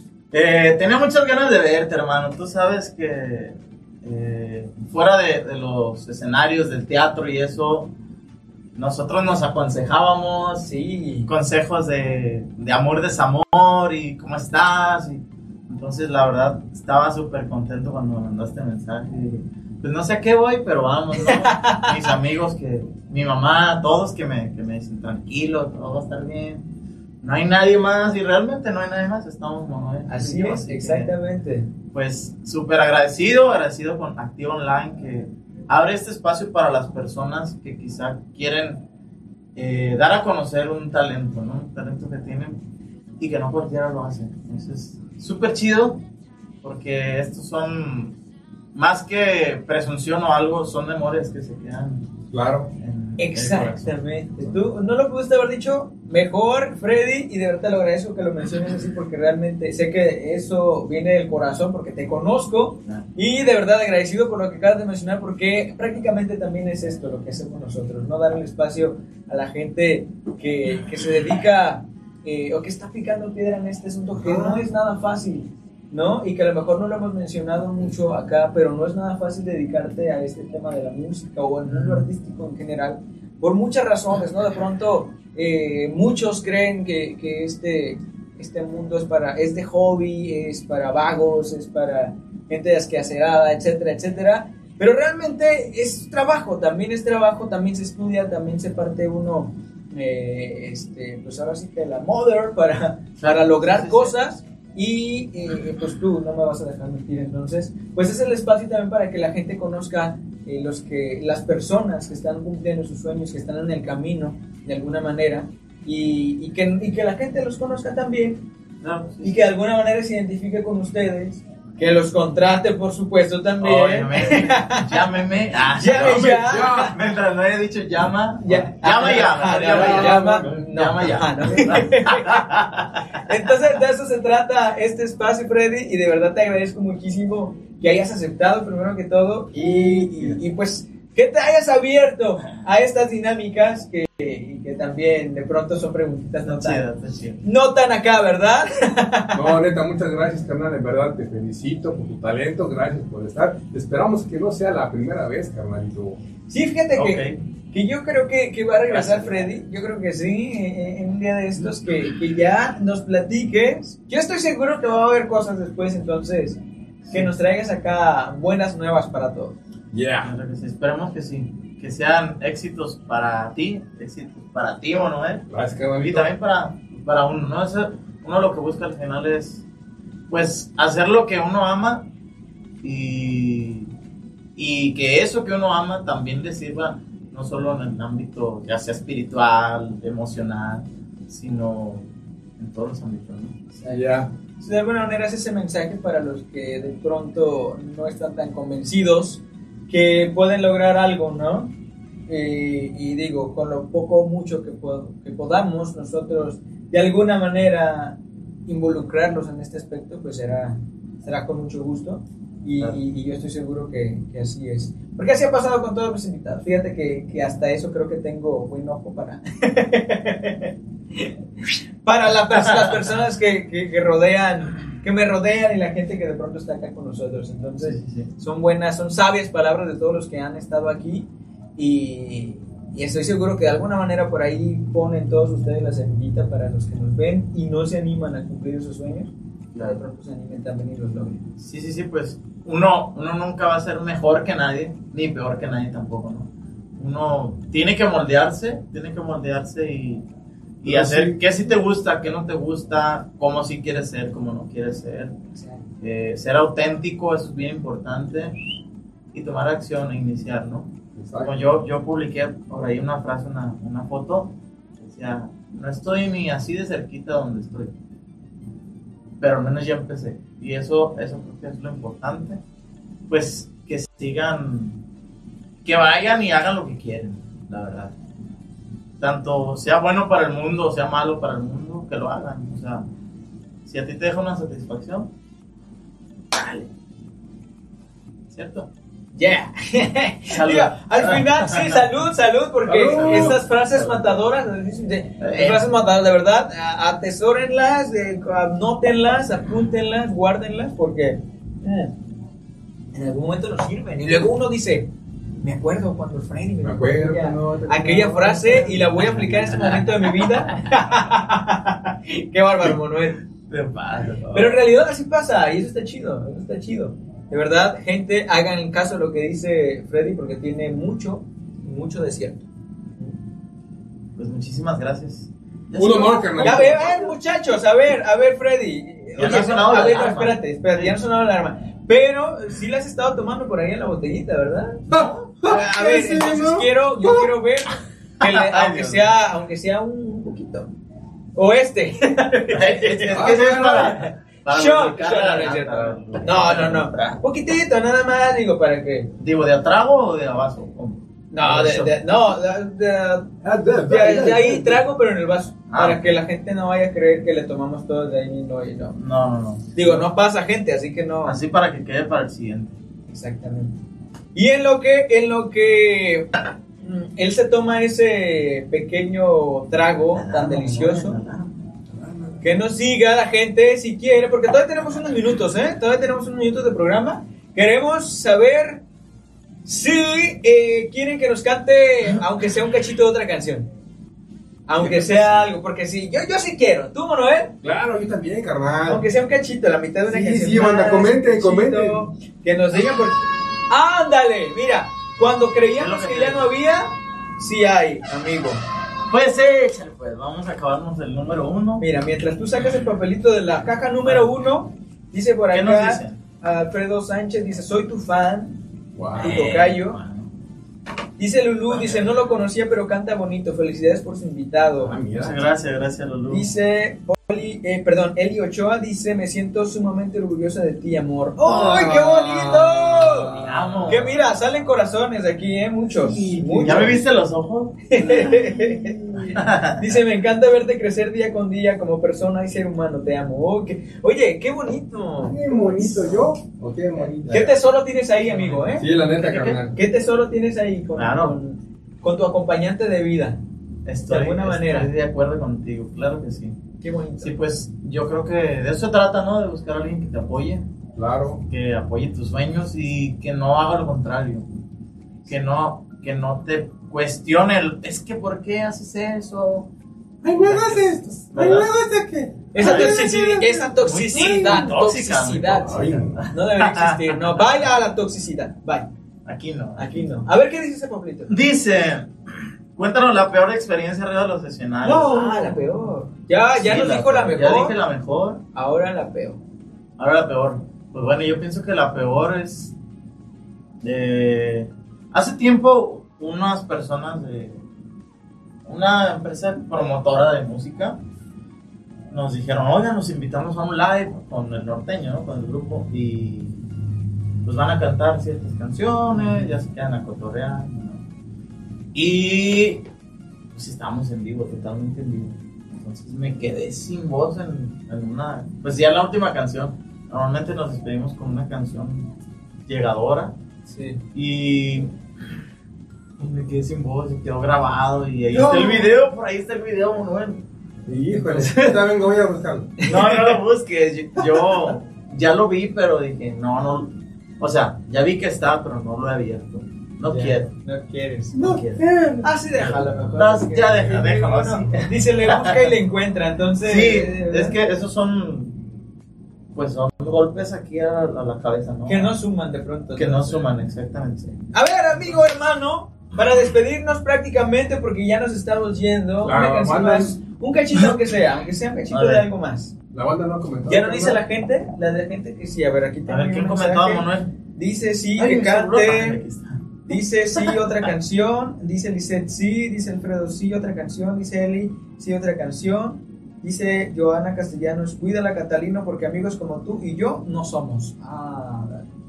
Eh, tenía muchas ganas de verte, hermano. Tú sabes que eh, fuera de, de los escenarios del teatro y eso, nosotros nos aconsejábamos, sí, consejos de, de amor, desamor y cómo estás. Y, entonces, la verdad, estaba súper contento cuando me mandaste mensaje. Pues no sé a qué voy, pero vamos, ¿no? Mis amigos, que mi mamá, todos que me, que me dicen tranquilo, todo va a estar bien. No hay nadie más y realmente no hay nadie más, estamos Monoel. Así es, así exactamente. Que, pues súper agradecido, agradecido con Activa Online que abre este espacio para las personas que quizá quieren eh, dar a conocer un talento, ¿no? Un talento que tienen y que no cualquiera lo hace. Entonces, súper chido porque estos son más que presunción o algo, son memorias que se quedan. Claro. En, Exactamente. Tú no lo pudiste haber dicho mejor, Freddy, y de verdad te lo agradezco que lo menciones así porque realmente sé que eso viene del corazón porque te conozco y de verdad agradecido por lo que acabas de mencionar porque prácticamente también es esto lo que hacemos nosotros, no dar el espacio a la gente que, que se dedica eh, o que está picando piedra en este asunto que no es nada fácil, ¿no? Y que a lo mejor no lo hemos mencionado mucho acá, pero no es nada fácil dedicarte a este tema de la música o al mundo artístico en general, por muchas razones, ¿no? De pronto, eh, muchos creen que, que este, este mundo es para, es de hobby, es para vagos, es para gente desquacerada, etcétera, etcétera, pero realmente es trabajo, también es trabajo, también se estudia, también se parte uno, eh, este, pues ahora sí que la mother para, para lograr sí, sí, cosas. Sí. Y eh, pues tú no me vas a dejar mentir, entonces pues es el espacio también para que la gente conozca eh, los que, las personas que están cumpliendo sus sueños, que están en el camino de alguna manera y, y, que, y que la gente los conozca también, no, sí, y que de alguna manera se identifique con ustedes, que los contrate por supuesto también. Obviamente. Llámeme. Ah, llame llame, ya. ya. Mientras no haya dicho llama. Ya. Llama, llama. Ah, llama, llama. No, llama ya. Ah, no. Entonces de eso se trata este espacio, Freddy, y de verdad te agradezco muchísimo que hayas aceptado primero que todo y, y, y pues que te hayas abierto a estas dinámicas que, y que también de pronto son preguntitas no tan, no tan acá, ¿verdad? No, neta, muchas gracias, carnal, en verdad te felicito por tu talento, gracias por estar. Esperamos que no sea la primera vez, carnalito. Sí, fíjate okay. que, Que yo creo que, que va a regresar Freddy, yo creo que sí, en, en un día de estos, que, que ya nos platiques. Yo estoy seguro que va a haber cosas después, entonces, que nos traigas acá buenas nuevas para todos. Yeah. Claro que sí, esperemos que sí, que sean éxitos para ti, éxitos para ti, Manuel, Gracias, y carnalito. también para, para uno, ¿no? Eso, uno lo que busca al final es, pues, hacer lo que uno ama y, y que eso que uno ama también le sirva no solo en el ámbito ya sea espiritual, emocional, sino en todos los ámbitos, ¿no? Ya. Si de alguna manera es ese mensaje para los que de pronto no están tan convencidos que pueden lograr algo, ¿no? Eh, y digo, con lo poco o mucho que, po- que podamos nosotros de alguna manera involucrarlos en este aspecto, pues será, será con mucho gusto. Y, Claro. y- y yo estoy seguro que, que así es. Porque así ha pasado con todos los invitados. Fíjate que, que hasta eso creo que tengo buen ojo para... para la pers- las personas que, que, que rodean, que me rodean y la gente que de pronto está acá con nosotros. Entonces, Sí, sí, sí. son buenas, son sabias palabras de todos los que han estado aquí. Y, y estoy seguro que de alguna manera por ahí ponen todos ustedes la semillita para los que nos ven y no se animan a cumplir esos sueños. De pronto se animen también y los logren. Sí, sí, sí, pues uno, uno nunca va a ser mejor que nadie, ni peor que nadie tampoco, ¿no? Uno tiene que moldearse, tiene que moldearse y, y Pero hacer sí. qué sí te gusta, qué no te gusta, cómo sí quieres ser, cómo no quieres ser. Eh, ser auténtico, eso es bien importante. Y tomar acción e iniciar, ¿no? Exacto. Como yo, yo publiqué por ahí una frase, una, una foto, decía, no estoy ni así de cerquita donde estoy, pero al menos ya empecé. Y eso, eso creo que es lo importante. Pues que sigan, que vayan y hagan lo que quieren, la verdad. Tanto sea bueno para el mundo o sea malo para el mundo, que lo hagan. O sea, si a ti te deja una satisfacción, dale. ¿Cierto? Yeah. Salud. Digo, al final, sí, salud, salud, porque Salud. estas frases matadoras, de- de- frases matadoras, de verdad, a- atesórenlas, eh, anótenlas, apúntenlas, guárdenlas, porque eh, en algún momento nos sirven. Y luego uno dice, me acuerdo cuando Freddy me Me dijo acuerdo, aquella, no, te- aquella frase y la voy a aplicar en este momento de mi vida. Qué bárbaro, Manuel. Te pasa, ¿no? Pero en realidad así pasa y eso está chido, eso está chido. De verdad, gente, hagan caso a lo que dice Freddy porque tiene mucho, mucho de cierto. Pues muchísimas gracias. Ya Un se- honor, carnal. Ya ver, a ver, muchachos, a ver, a ver, Freddy. Ya Oye, no ha sonado la a ver, no, alarma. espérate, espérate, ya no ha sonado la alarma. Pero sí la has estado tomando por ahí en la botellita, ¿verdad? A ver, Sí, entonces ¿no? quiero, yo quiero ver, que le- Ay, aunque Dios sea, aunque sea un poquito. O este. Es que es para, para Shot, lubricar shot, la no, no es cierto. garganta. No, no, no. Un poquitito, nada más, digo, para que. Digo, ¿de a trago o de a vaso? ¿Cómo? No, de, de- no, de, de- Ah, de- de- de ahí trago, pero en el vaso. Ah, para ok. que la gente no vaya a creer que le tomamos todo de ahí, no, y no. No, no, no. Digo, no pasa gente, así que no. Así para que quede para el siguiente. Exactamente. Y en lo que, en lo que mm, él se toma ese pequeño trago tan delicioso, que nos siga la gente si quiere, porque todavía tenemos unos minutos, ¿eh? Todavía tenemos unos minutos de programa. Queremos saber si eh, quieren que nos cante, aunque sea un cachito de otra canción. Aunque sea algo, porque sí, yo, yo sí quiero. ¿Tú, Manuel? Claro, yo también, carnal. Aunque sea un cachito, la mitad de una Sí, canción. sí, banda, más, comenten, cachito, comenten. Que nos digan por... ¡Ándale! Mira, cuando creíamos Es lo que que ya te no había, sí hay, amigo. Pues échale, pues. Vamos a acabarnos el número uno. Mira, mientras tú sacas el papelito de la caja número uno, dice por ¿Qué acá, nos dice? Alfredo Sánchez dice, soy tu fan, Wow. tu tocayo. Bueno. Dice Lulú, dice, no lo conocía, pero canta bonito, felicidades por su invitado. Ah, Muchas mira. gracias, gracias, Lulú. Dice, Oli, eh, perdón, Eli Ochoa dice, me siento sumamente orgullosa de ti, amor. ¡Ay, qué bonito! Te amo. Que mira, salen corazones aquí, ¿eh? Muchos. muchos. ¿Ya me viste los ojos? Dice, me encanta verte crecer día con día como persona y ser humano, te amo. Oh, qué- Oye, qué bonito. Qué bonito, ¿yo? ¿O qué bonito? ¿Qué tesoro tienes ahí, amigo, eh? Sí, la neta, ¿Qué, carnal. qué tesoro tienes ahí con, Claro. con, con tu acompañante de vida? Estoy, De alguna manera. estoy de acuerdo contigo, claro que sí. Qué bonito. Sí, pues yo creo que de eso se trata, ¿no? De buscar a alguien que te apoye, Claro. que apoye tus sueños y que no haga lo contrario. Que no, que no te cuestione el, es que ¿por qué haces eso? Ay, no hagas esto. Ay, no hagas qué. Esa Ay, toxicidad, esa toxicidad, muy tóxica, toxicidad, muy sí. tóxica. No debería existir. No, vaya a la toxicidad. Bye. Aquí no. Aquí no. A ver qué dice ese Pablito. Dice, cuéntanos la peor experiencia arriba de los escenarios. No, ah, la peor. Ya, ya Sí, nos la dijo la peor. mejor. Ya dije la mejor. Ahora la peor. Ahora la peor. Pues bueno, yo pienso que la peor es... eh, hace tiempo unas personas de una empresa promotora de música nos dijeron, oigan, nos invitamos a un live con el norteño, ¿no? Con el grupo, y pues van a cantar ciertas canciones, ya se quedan a cotorrear, ¿no? Y pues estábamos en vivo, totalmente en vivo. Entonces me quedé sin voz en, en una... Pues ya la última canción. Normalmente nos despedimos con una canción llegadora. Sí. Y... y me quedé sin voz, y quedó grabado. Y ahí No. está el video, por ahí está el video, Manuel. Híjole, también voy a buscarlo. No, no lo busques. Yo, yo ya lo vi, pero dije, no, no. O sea, ya vi que está, pero no lo he abierto. No Ya, quiero. No quieres. No quiero. Ah, sí, déjalo mejor. No, ya deja, déjalo No, así. dice, le busca y le encuentra, entonces... Sí, eh, es que esos son. Pues son golpes aquí a, a la cabeza, ¿no? Que no suman de pronto. Que no suman, exactamente. A ver, amigo, hermano, para despedirnos prácticamente, porque ya nos estamos yendo, Claro, una canción mandan- más, un cachito aunque sea, aunque sea un cachito A ver. de algo más. La banda no comentó. ¿Ya no dice la gente? La de la gente que sí, a ver, aquí A tengo ver, un ¿quién mensaje. comentaba, Manuel? Dice sí, Ay, que mi celular. Ay, cante. aquí está. Dice sí, otra canción. Dice Lisette sí. Dice Alfredo sí, otra canción. Dice Eli sí, otra canción. Dice Joana Castellanos, cuídala Catalino porque amigos como tú y yo no somos. Ah,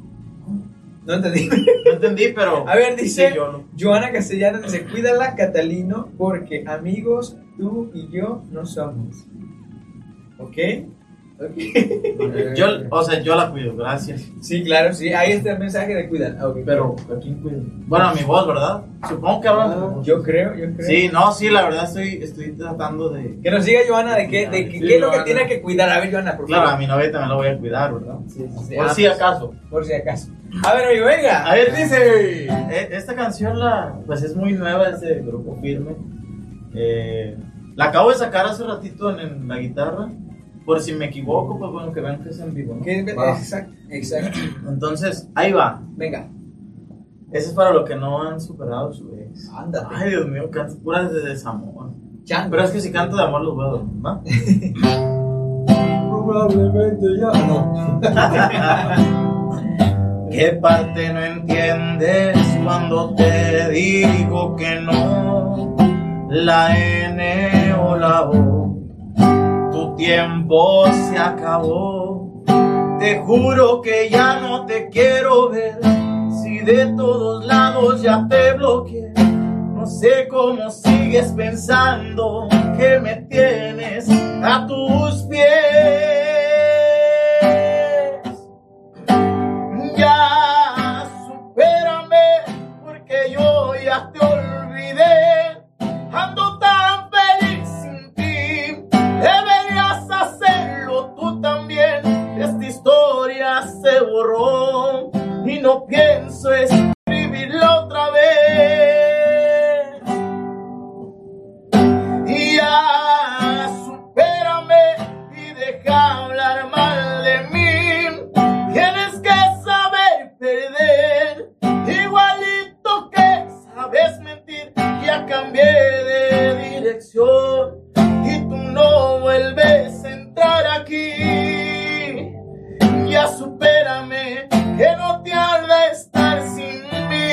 no entendí. No entendí, pero. A ver, dice Sí, yo no. Joana Castellanos, dice, cuídala Catalino porque amigos tú y yo no somos. ¿Ok? Ok. Yo, o sea, yo la cuido, gracias. Sí, claro, sí, ahí está el mensaje de cuidar. Okay, Pero, ¿a quién cuido? Bueno, a mi voz, ¿verdad? Supongo que hablan de mi voz. yo creo, yo creo. Sí, no, sí, la verdad estoy, estoy tratando de. Que nos diga Joana de qué, de qué, Sí, qué es lo que Joana. tiene que cuidar. A ver, Joana, por Claro, a favor. mi novia también la voy a cuidar, ¿verdad? Sí, sí, sí. Por Ah, si acaso. Por si acaso. A ver, amigo, venga. A ver, dice. eh, Esta canción, la, pues es muy nueva, es de Grupo Firme. Eh, la acabo de sacar hace ratito en, en la guitarra. Por si me equivoco, pues bueno, que vean que es en vivo, ¿no? Que- Va. Exacto, exacto. Entonces, ahí va. Venga. Ese es para los que no han superado su ex. Ándale. Ay, Dios mío, canto puras de desamor. Chango. Pero es que si canto de amor los voy a dormir, ¿va? Probablemente ya no. ¿Qué parte no entiendes cuando te digo que no? La N o la O. Tu tiempo se acabó. Te juro que ya no te quiero ver. Si de todos lados ya te bloqueé. No sé cómo sigues pensando que me tienes a tus pies. Ya supérame porque yo ya te olvidé. Ando tan feliz sin ti. Deberías hacerlo tú también. Esta historia se borró y no pienso escribirla otra vez. Y ya supérame y deja hablar mal de mí. Tienes que saber perder, igualito que sabes mentir. Ya cambié de dirección y tú no vuelves a entrar aquí. Ya supérame, que no te arda estar sin mí.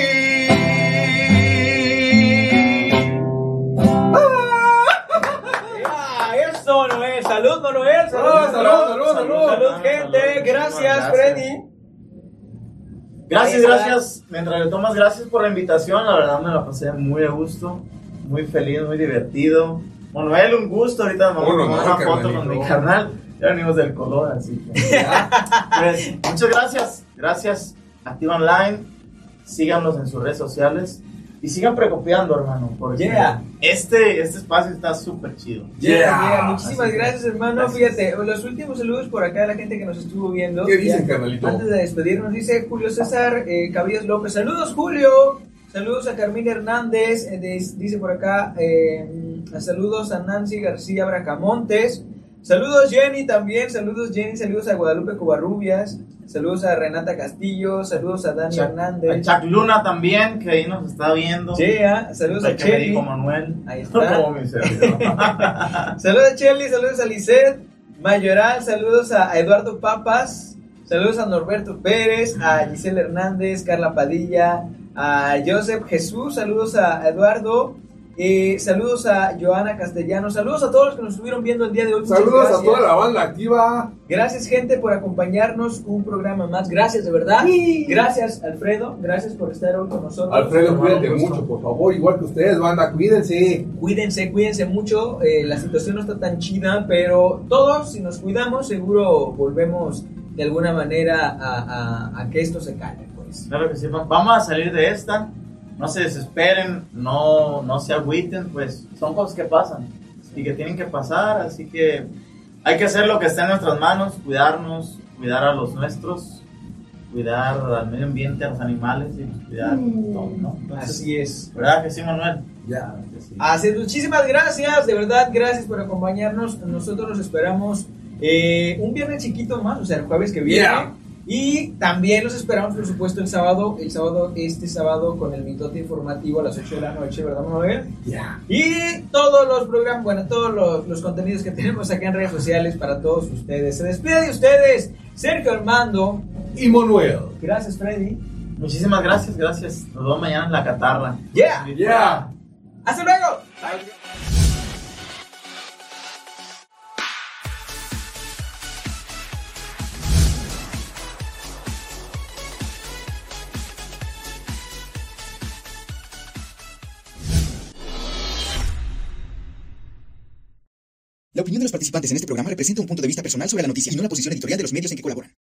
Ah, eso, Noel. Salud, Noel. Salud, Salud, salud, salud, salud. Salud, gente. Salud. Gracias, Gracias. Freddy. Gracias, Ahí está. gracias. Mientras le tomas, gracias por la invitación. La verdad me la pasé muy a gusto, muy feliz, muy divertido. Manuel, un gusto. Ahorita me vamos a Un tomar honor, una foto carnalito. con mi carnal. Ya venimos del color, así que. Pues, muchas gracias. Gracias. Activa Online. Síganos en sus redes sociales. Y sigan precopiando, hermano. Porque Yeah. este, este espacio está súper chido. Yeah, Yeah. yeah, Muchísimas Así que, gracias, hermano. gracias. Fíjate, los últimos saludos por acá de la gente que nos estuvo viendo. ¿Qué dicen, Ya, carnalito? Antes de despedirnos, dice Julio César eh, Cabillas López. Saludos, Julio. Saludos a Carmina Hernández, eh, des- dice por acá, eh, saludos a Nancy García Bracamontes, saludos Jenny también, saludos Jenny, saludos a Guadalupe Covarrubias, saludos a Renata Castillo, saludos a Dani Chuck- Hernández. A Chuck Luna también, que ahí nos está viendo. Yeah, saludos a El que me Chelly. dijo Manuel. Ahí está. Como mi servidor. Saludos a Chelly, saludos a Lisette Mayoral, saludos a a Eduardo Papas, saludos a Norberto Pérez, a Giselle Hernández, Carla Padilla, a Joseph Jesús, saludos a Eduardo, eh, saludos a Joana Castellano, saludos a todos los que nos estuvieron viendo el día de hoy. Muchas Saludos gracias. a toda la banda activa. Gracias, gente, por acompañarnos un programa más. Gracias, de verdad. Gracias, Alfredo. Gracias por estar hoy con nosotros. Alfredo, cuídate Hermano, mucho, por favor. Igual que ustedes, banda, cuídense. Cuídense, cuídense mucho. Eh, la situación no está tan chida, pero todos, si nos cuidamos, seguro volvemos de alguna manera a, a- a que esto se calme, pues. Claro que sí, va- vamos a salir de esta. No se desesperen, no, no se agüiten, pues son cosas que pasan y que tienen que pasar, así que hay que hacer lo que está en nuestras manos, cuidarnos, cuidar a los nuestros, cuidar al medio ambiente, a los animales y cuidar todo, ¿no? Entonces, Así es. ¿verdad que sí, Manuel? Ya, que sí. Así es, muchísimas gracias, de verdad, gracias por acompañarnos. Nosotros los esperamos eh, un viernes chiquito más, o sea, el jueves que viene. Yeah. Y también los esperamos, por supuesto, el sábado, el sábado, este sábado, con el mitote informativo a las ocho de la noche, ¿verdad, Manuel? Ya. Y todos los programas, bueno, todos los, los contenidos que tenemos acá en redes sociales para todos ustedes. Se despide de ustedes, Sergio Armando. Y Manuel. Gracias, Freddy. Muchísimas gracias, gracias. Nos vemos mañana en la catarra. Yeah. Ya. ¡Hasta luego! La opinión de los participantes en este programa representa un punto de vista personal sobre la noticia y no la posición editorial de los medios en que colaboran.